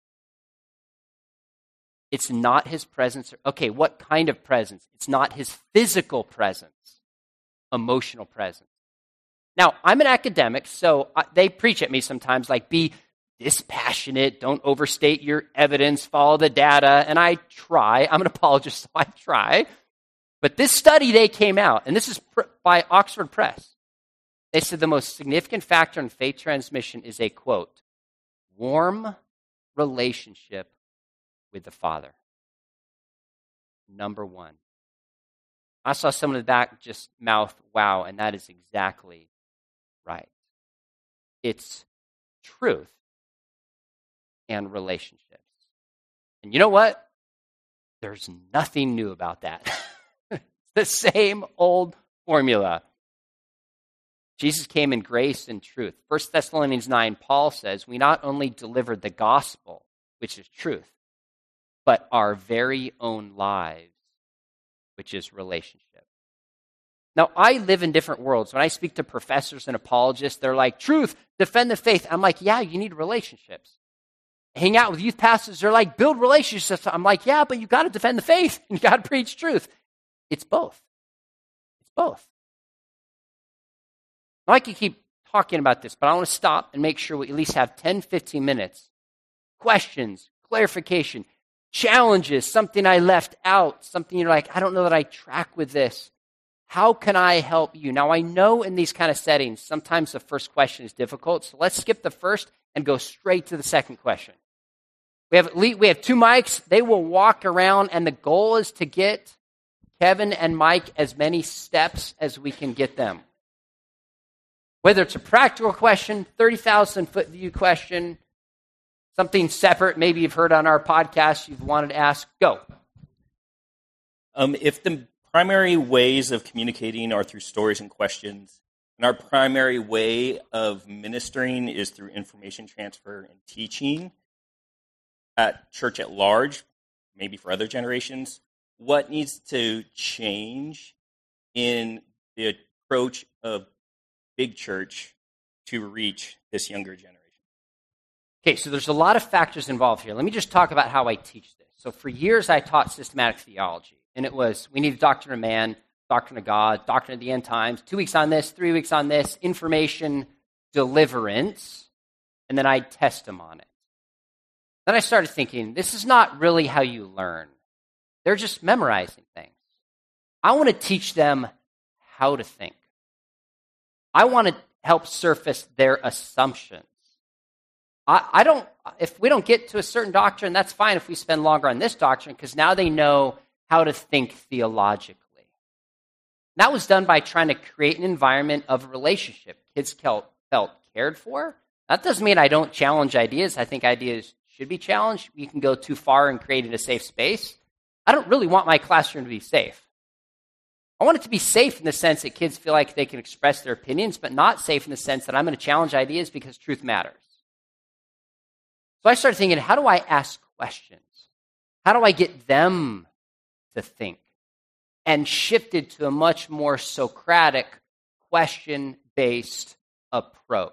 It's not his presence. Okay, what kind of presence? It's not his physical presence, emotional presence. Now, I'm an academic, so they preach at me sometimes like, be dispassionate, don't overstate your evidence, follow the data, and I try. I'm an apologist, so I try. But this study, they came out, and this is by Oxford Press. They said the most significant factor in faith transmission is a, quote, warm relationship with the Father. Number one. I saw someone in the back just mouth, wow, and that is exactly right. It's truth and relationships. And you know what? There's nothing new about that. It's the same old formula. Jesus came in grace and truth. First Thessalonians nine, Paul says, we not only delivered the gospel, which is truth, but our very own lives, which is relationship. Now, I live in different worlds. When I speak to professors and apologists, they're like, truth, defend the faith. I'm like, yeah, you need relationships. Hang out with youth pastors, they're like, build relationships. I'm like, yeah, but you got to defend the faith. You got to preach truth. It's both. It's both. I could keep talking about this, but I want to stop and make sure we at least have ten, fifteen minutes. Questions, clarification, challenges, something I left out, something you're like, I don't know that I track with this. How can I help you? Now, I know in these kind of settings, sometimes the first question is difficult, so let's skip the first and go straight to the second question. We have, we have two mics. They will walk around, and the goal is to get Kevin and Mike as many steps as we can get them. Whether it's a practical question, thirty thousand foot view question, something separate, maybe you've heard on our podcast you've wanted to ask, go. Um, if the primary ways of communicating are through stories and questions, and our primary way of ministering is through information transfer and teaching at church at large, maybe for other generations, what needs to change in the approach of big church to reach this younger generation? Okay, so there's a lot of factors involved here. Let me just talk about how I teach this. So for years, I taught systematic theology, and it was, we need a doctrine of man, doctrine of God, doctrine of the end times, two weeks on this, three weeks on this, information, deliverance, and then I'd test them on it. Then I started thinking, this is not really how you learn. They're just memorizing things. I want to teach them how to think. I want to help surface their assumptions. I, I don't, if we don't get to a certain doctrine, that's fine if we spend longer on this doctrine, because now they know how to think theologically. And that was done by trying to create an environment of relationship. Kids felt, felt cared for. That doesn't mean I don't challenge ideas. I think ideas should be challenged. You can go too far in creating a safe space. I don't really want my classroom to be safe. I want it to be safe in the sense that kids feel like they can express their opinions, but not safe in the sense that I'm going to challenge ideas because truth matters. So I started thinking, how do I ask questions? How do I get them to think? And shifted to a much more Socratic, question-based approach.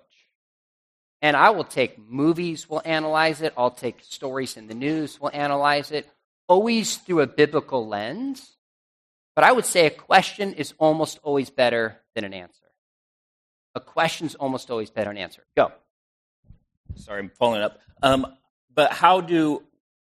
And I will take movies, we'll analyze it. I'll take stories in the news, we'll analyze it. Always through a biblical lens. But I would say a question is almost always better than an answer. A question's almost always better than an answer. Go. Sorry, I'm following up. Um, but how do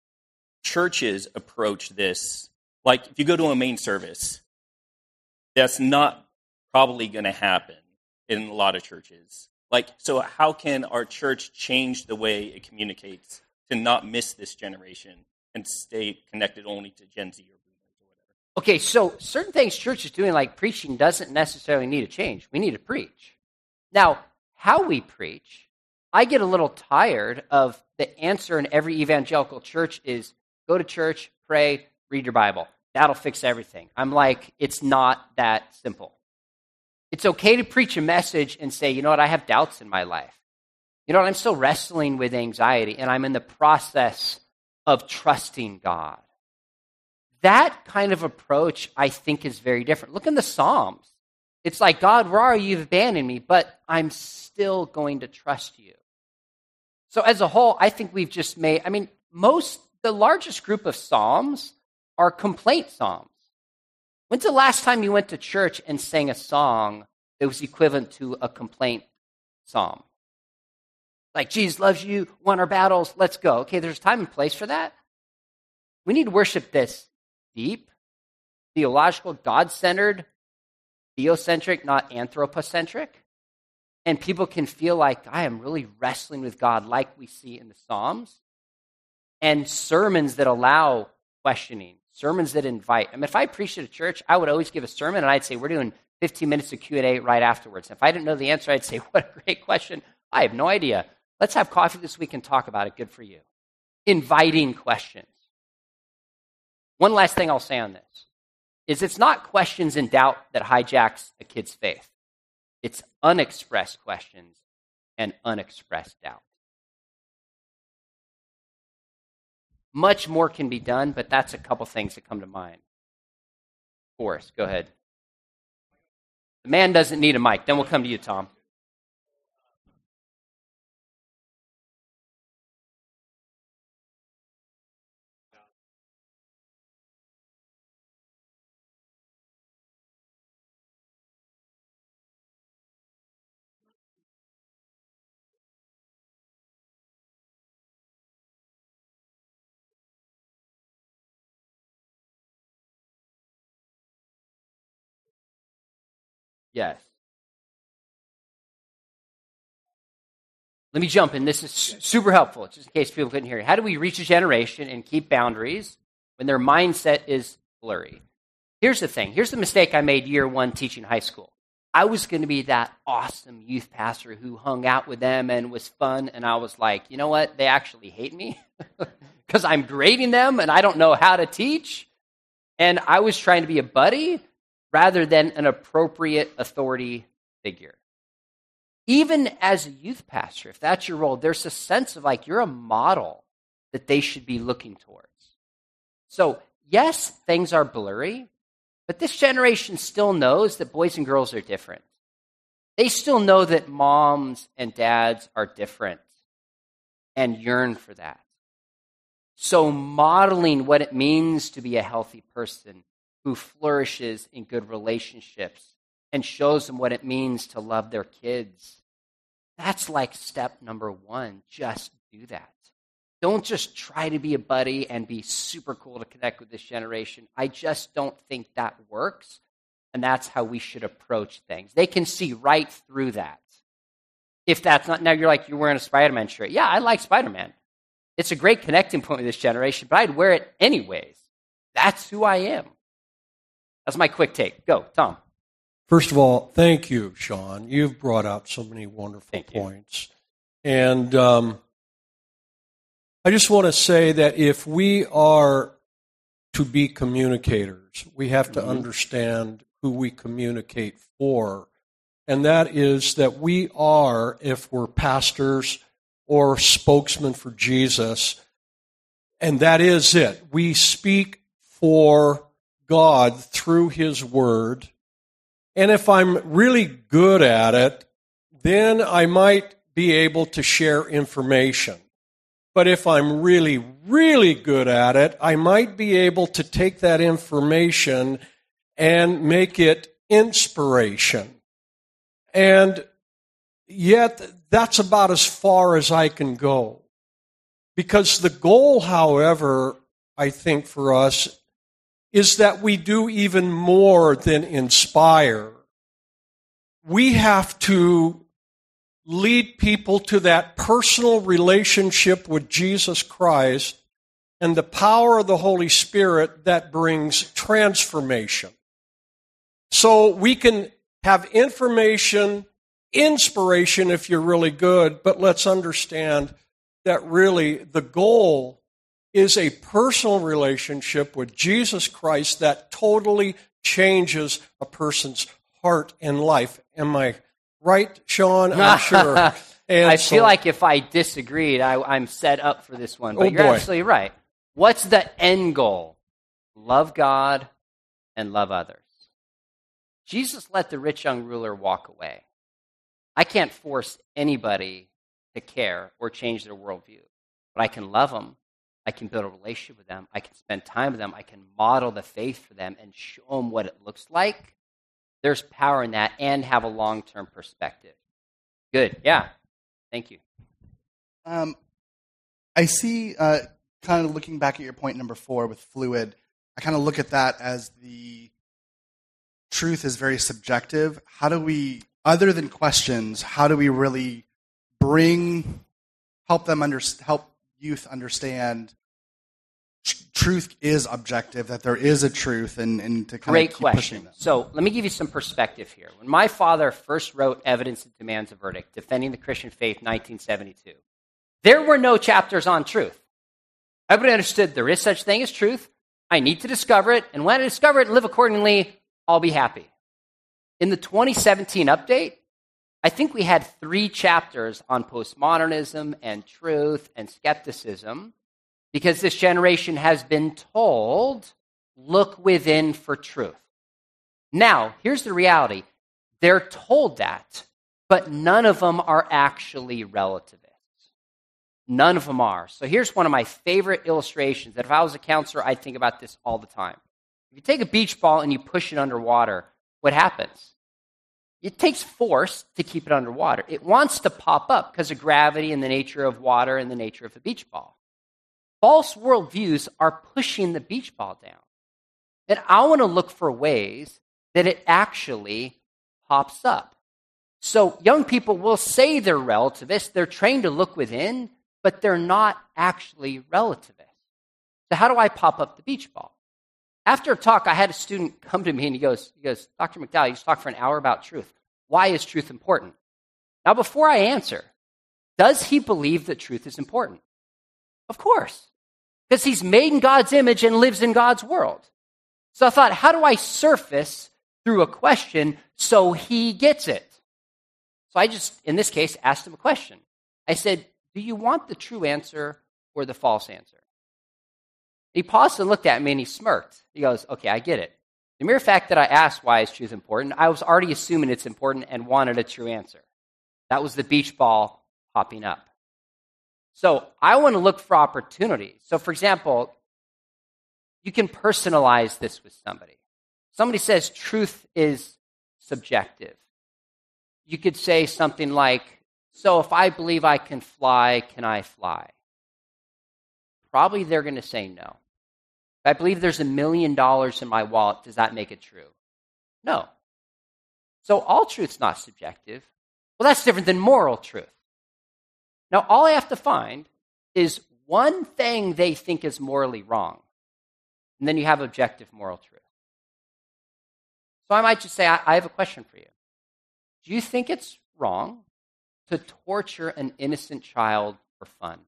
churches approach this? Like, if you go to a main service, that's not probably going to happen in a lot of churches. Like, so how can our church change the way it communicates to not miss this generation and stay connected only to Gen Z or boomers or whatever? Okay, so certain things church is doing, like preaching, doesn't necessarily need to change. We need to preach. Now, how we preach, I get a little tired of the answer in every evangelical church is go to church, pray, read your Bible. That'll fix everything. I'm like, it's not that simple. It's okay to preach a message and say, you know what, I have doubts in my life. You know what, I'm still wrestling with anxiety, and I'm in the process of trusting God. That kind of approach, I think, is very different. Look in the Psalms. It's like, God, where are you? You've abandoned me, but I'm still going to trust you. So as a whole, I think we've just made, I mean, most, the largest group of Psalms are complaint Psalms. When's the last time you went to church and sang a song that was equivalent to a complaint psalm? Like, Jesus loves you, won our battles, let's go. Okay, there's time and place for that. We need to worship this deep, theological, God-centered, theocentric, not anthropocentric. And people can feel like, I am really wrestling with God like we see in the Psalms. And sermons that allow questioning. Sermons that invite. I mean, if I preached at a church, I would always give a sermon, and I'd say, we're doing fifteen minutes of Q and A right afterwards. If I didn't know the answer, I'd say, what a great question. I have no idea. Let's have coffee this week and talk about it. Good for you. Inviting questions. One last thing I'll say on this is it's not questions and doubt that hijacks a kid's faith. It's unexpressed questions and unexpressed doubt. Much more can be done, but that's a couple things that come to mind. Forrest, go ahead. The man doesn't need a mic. Then we'll come to you, Tom. Yes. Let me jump in. This is super helpful, just in case people couldn't hear you. How do we reach a generation and keep boundaries when their mindset is blurry? Here's the thing. Here's the mistake I made year one teaching high school. I was going to be that awesome youth pastor who hung out with them and was fun, and I was like, you know what? They actually hate me because I'm grading them and I don't know how to teach. And I was trying to be a buddy rather than an appropriate authority figure. Even as a youth pastor, if that's your role, there's a sense of like you're a model that they should be looking towards. So yes, things are blurry, but this generation still knows that boys and girls are different. They still know that moms and dads are different and yearn for that. So modeling what it means to be a healthy person who flourishes in good relationships and shows them what it means to love their kids. That's like step number one. Just do that. Don't just try to be a buddy and be super cool to connect with this generation. I just don't think that works, and that's how we should approach things. They can see right through that. If that's not, now you're like, you're wearing a Spider-Man shirt. Yeah, I like Spider-Man. It's a great connecting point with this generation, but I'd wear it anyways. That's who I am. That's my quick take. Go, Tom. First of all, thank you, Sean. You've brought out so many wonderful Thank you. points. And um, I just want to say that if we are to be communicators, we have to Mm-hmm. understand who we communicate for. And that is that we are, if we're pastors or spokesmen for Jesus, and that is it. We speak for God through His Word. And if I'm really good at it, then I might be able to share information. But if I'm really, really good at it, I might be able to take that information and make it inspiration. And yet, that's about as far as I can go. Because the goal, however, I think for us, is that we do even more than inspire. We have to lead people to that personal relationship with Jesus Christ and the power of the Holy Spirit that brings transformation. So we can have information, inspiration if you're really good, but let's understand that really the goal is a personal relationship with Jesus Christ that totally changes a person's heart and life. Am I right, Sean? I'm sure. And I so, feel like if I disagreed, I, I'm set up for this one. But Oh, you're boy. absolutely right. What's the end goal? Love God and love others. Jesus let the rich young ruler walk away. I can't force anybody to care or change their worldview, but I can love them. I can build a relationship with them. I can spend time with them. I can model the faith for them and show them what it looks like. There's power in that and have a long-term perspective. Good. Yeah. Thank you. Um, I see, uh, kind of looking back at your point number four with fluid, I kind of look at that as the truth is very subjective. How do we, other than questions, how do we really bring, help them under, help youth understand truth is objective, that there is a truth, and, and to kind Great of keep pushing question. them? So let me give you some perspective here. When my father first wrote Evidence That Demands a Verdict, Defending the Christian Faith, nineteen seventy-two, there were no chapters on truth. Everybody understood there is such thing as truth. I need to discover it, and when I discover it and live accordingly, I'll be happy. In the twenty seventeen update, I think we had three chapters on postmodernism and truth and skepticism, because this generation has been told, look within for truth. Now, here's the reality. They're told that, but none of them are actually relativists. None of them are. So here's one of my favorite illustrations that if I was a counselor, I'd think about this all the time. If you take a beach ball and you push it underwater, what happens? It takes force to keep it underwater. It wants to pop up because of gravity and the nature of water and the nature of a beach ball. False worldviews are pushing the beach ball down. And I want to look for ways that it actually pops up. So young people will say they're relativists. They're trained to look within, but they're not actually relativists. So how do I pop up the beach ball? After a talk, I had a student come to me and he goes, he goes, Doctor McDowell, you just talked for an hour about truth. Why is truth important? Now, before I answer, does he believe that truth is important? Of course, because he's made in God's image and lives in God's world. So I thought, how do I surface through a question so he gets it? So I just, in this case, asked him a question. I said, do you want the true answer or the false answer? He paused and looked at me and he smirked. He goes, okay, I get it. The mere fact that I asked why is truth important, I was already assuming it's important and wanted a true answer. That was the beach ball popping up. So I want to look for opportunities. So for example, you can personalize this with somebody. Somebody says truth is subjective. You could say something like, so if I believe I can fly, can I fly? Probably they're going to say no. If I believe there's a million dollars in my wallet, does that make it true? No. So all truth's not subjective. Well, that's different than moral truth. Now, all I have to find is one thing they think is morally wrong. And then you have objective moral truth. So I might just say, I, I have a question for you. Do you think it's wrong to torture an innocent child for fun?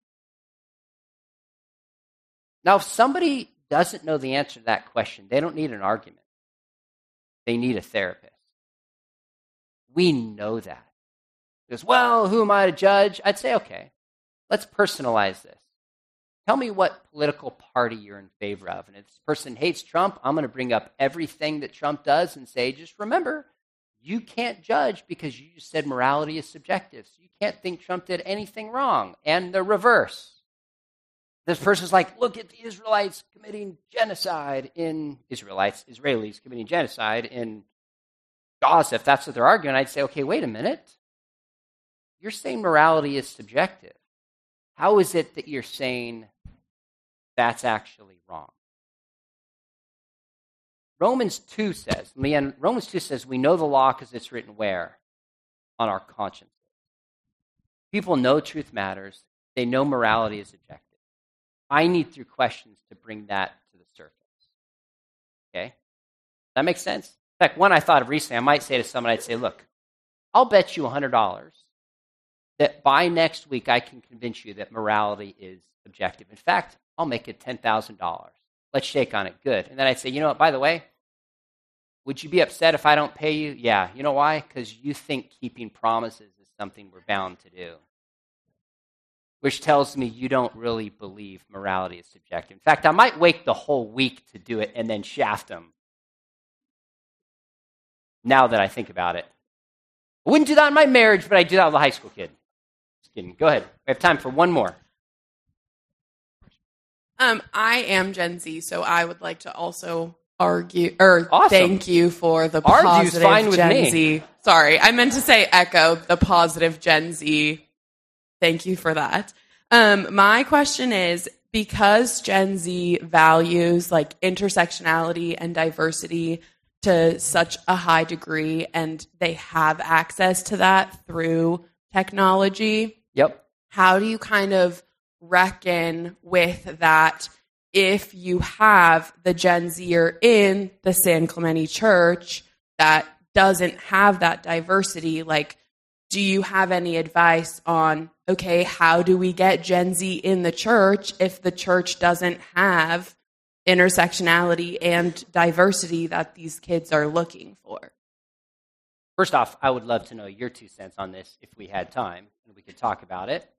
Now, if somebody doesn't know the answer to that question, they don't need an argument. they need a therapist. We know that. He goes, well, who am I to judge? I'd say, okay, let's personalize this. Tell me what political party you're in favor of. And if this person hates Trump, I'm going to bring up everything that Trump does and say, just remember, you can't judge because you just said morality is subjective. So you can't think Trump did anything wrong. And the reverse. This person's like, look at the Israelites committing genocide in Israelites, Israelis committing genocide in Gaza. If that's what they're arguing, I'd say, okay, wait a minute. You're saying morality is subjective. How is it that you're saying that's actually wrong? Romans two says, Leanne, Romans two says, we know the law because it's written where? On our consciences. People know truth matters. They know morality is objective. I need through questions to bring that to the surface. Okay? That makes sense? In fact, one I thought of recently, I might say to someone, I'd say, look, I'll bet you one hundred dollars that by next week I can convince you that morality is objective. In fact, I'll make it ten thousand dollars. Let's shake on it. Good. And then I'd say, you know what, by the way, would you be upset if I don't pay you? Yeah. You know why? Because you think keeping promises is something we're bound to do. Which tells me you don't really believe morality is subjective. In fact, I might wait the whole week to do it and then shaft them. Now that I think about it. I wouldn't do that in my marriage, but I do that with a high school kid. Just kidding. Go ahead. We have time for one more. Um, I am Gen Z, so I would like to also argue, or Awesome. thank you for the Argue's positive fine with Gen me. Z. Sorry, I meant to say echo the positive Gen Z. Thank you for that. Um, my question is, because Gen Z values like intersectionality and diversity to such a high degree, and they have access to that through technology. Yep. How do you kind of reckon with that if you have the Gen Zer in the San Clemente Church that doesn't have that diversity? Like, do you have any advice on, okay, how do we get Gen Z in the church if the church doesn't have intersectionality and diversity that these kids are looking for? First off, I would love to know your two cents on this if we had time and we could talk about it.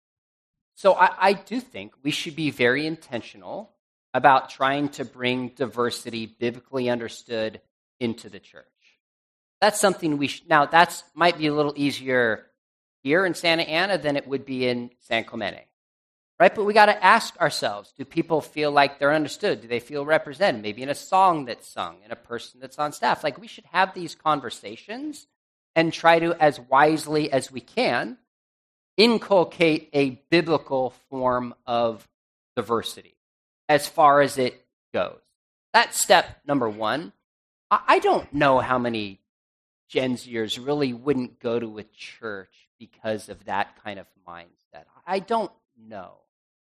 So I, I do think we should be very intentional about trying to bring diversity, biblically understood, into the church. That's something we should, now that's might be a little easier here in Santa Ana than it would be in San Clemente, right? But we got to ask ourselves, do people feel like they're understood? Do they feel represented? Maybe in a song that's sung, in a person that's on staff. Like, we should have these conversations and try to, as wisely as we can, inculcate a biblical form of diversity as far as it goes. That's step number one. I don't know how many Gen Zers really wouldn't go to a church because of that kind of mindset. I don't know.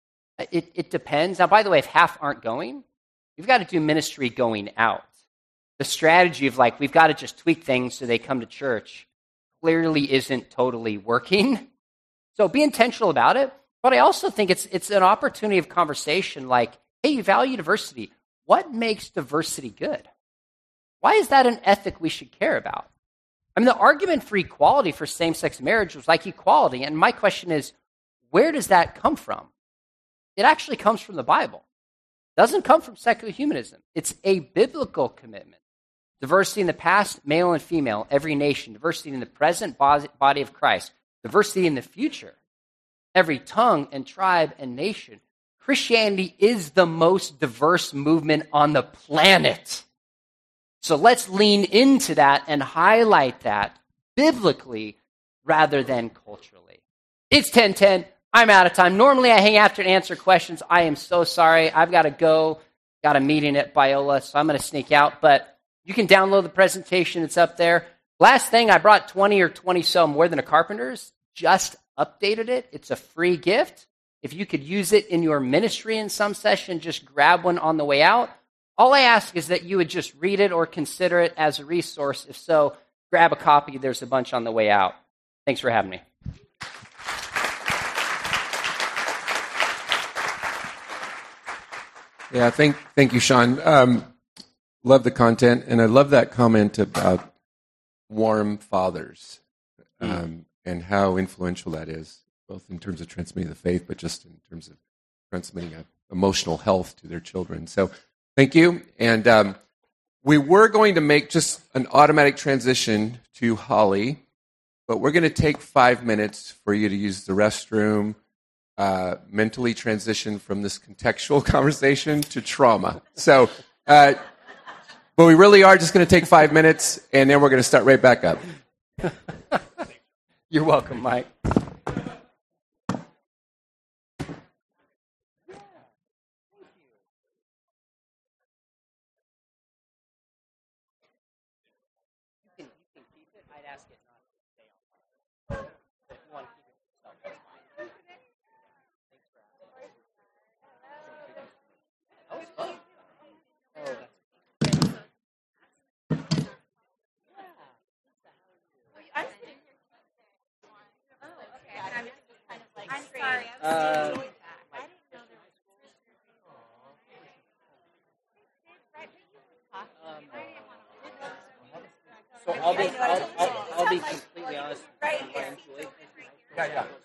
It, it depends. Now, by the way, if half aren't going, you've got to do ministry going out. The strategy of like, we've got to just tweak things so they come to church clearly isn't totally working. So be intentional about it. But I also think it's it's an opportunity of conversation like, hey, you value diversity. What makes diversity good? Why is that an ethic we should care about? I mean, the argument for equality for same-sex marriage was like equality. And my question is, where does that come from? It actually comes from the Bible. It doesn't come from secular humanism. It's a biblical commitment. Diversity in the past, male and female, every nation. Diversity in the present, body of Christ. Diversity in the future, every tongue and tribe and nation. Christianity is the most diverse movement on the planet. So let's lean into that and highlight that biblically rather than culturally. It's ten ten. I'm out of time. Normally I hang after and answer questions. I am so sorry. I've got to go. Got a meeting at Biola, so I'm going to sneak out. But you can download the presentation. It's up there. Last thing, I brought twenty or twenty so More Than a Carpenter's. Just updated it. It's a free gift. If you could use it in your ministry in some session, just grab one on the way out. All I ask is that you would just read it or consider it as a resource. If so, grab a copy. There's a bunch on the way out. Thanks for having me. Yeah, thank thank you, Sean. Um, love the content, and I love that comment about warm fathers um, and how influential that is, both in terms of transmitting the faith, but just in terms of transmitting a, emotional health to their children. So thank you. And um, we were going to make just an automatic transition to Holly, but we're going to take five minutes for you to use the restroom, uh, mentally transition from this contextual conversation to trauma. So, uh, but we really are just going to take five minutes, and then we're going to start right back up. You're welcome, Mike. Uh, so I'll be, I'll, I'll, I'll be completely honest with you. I enjoy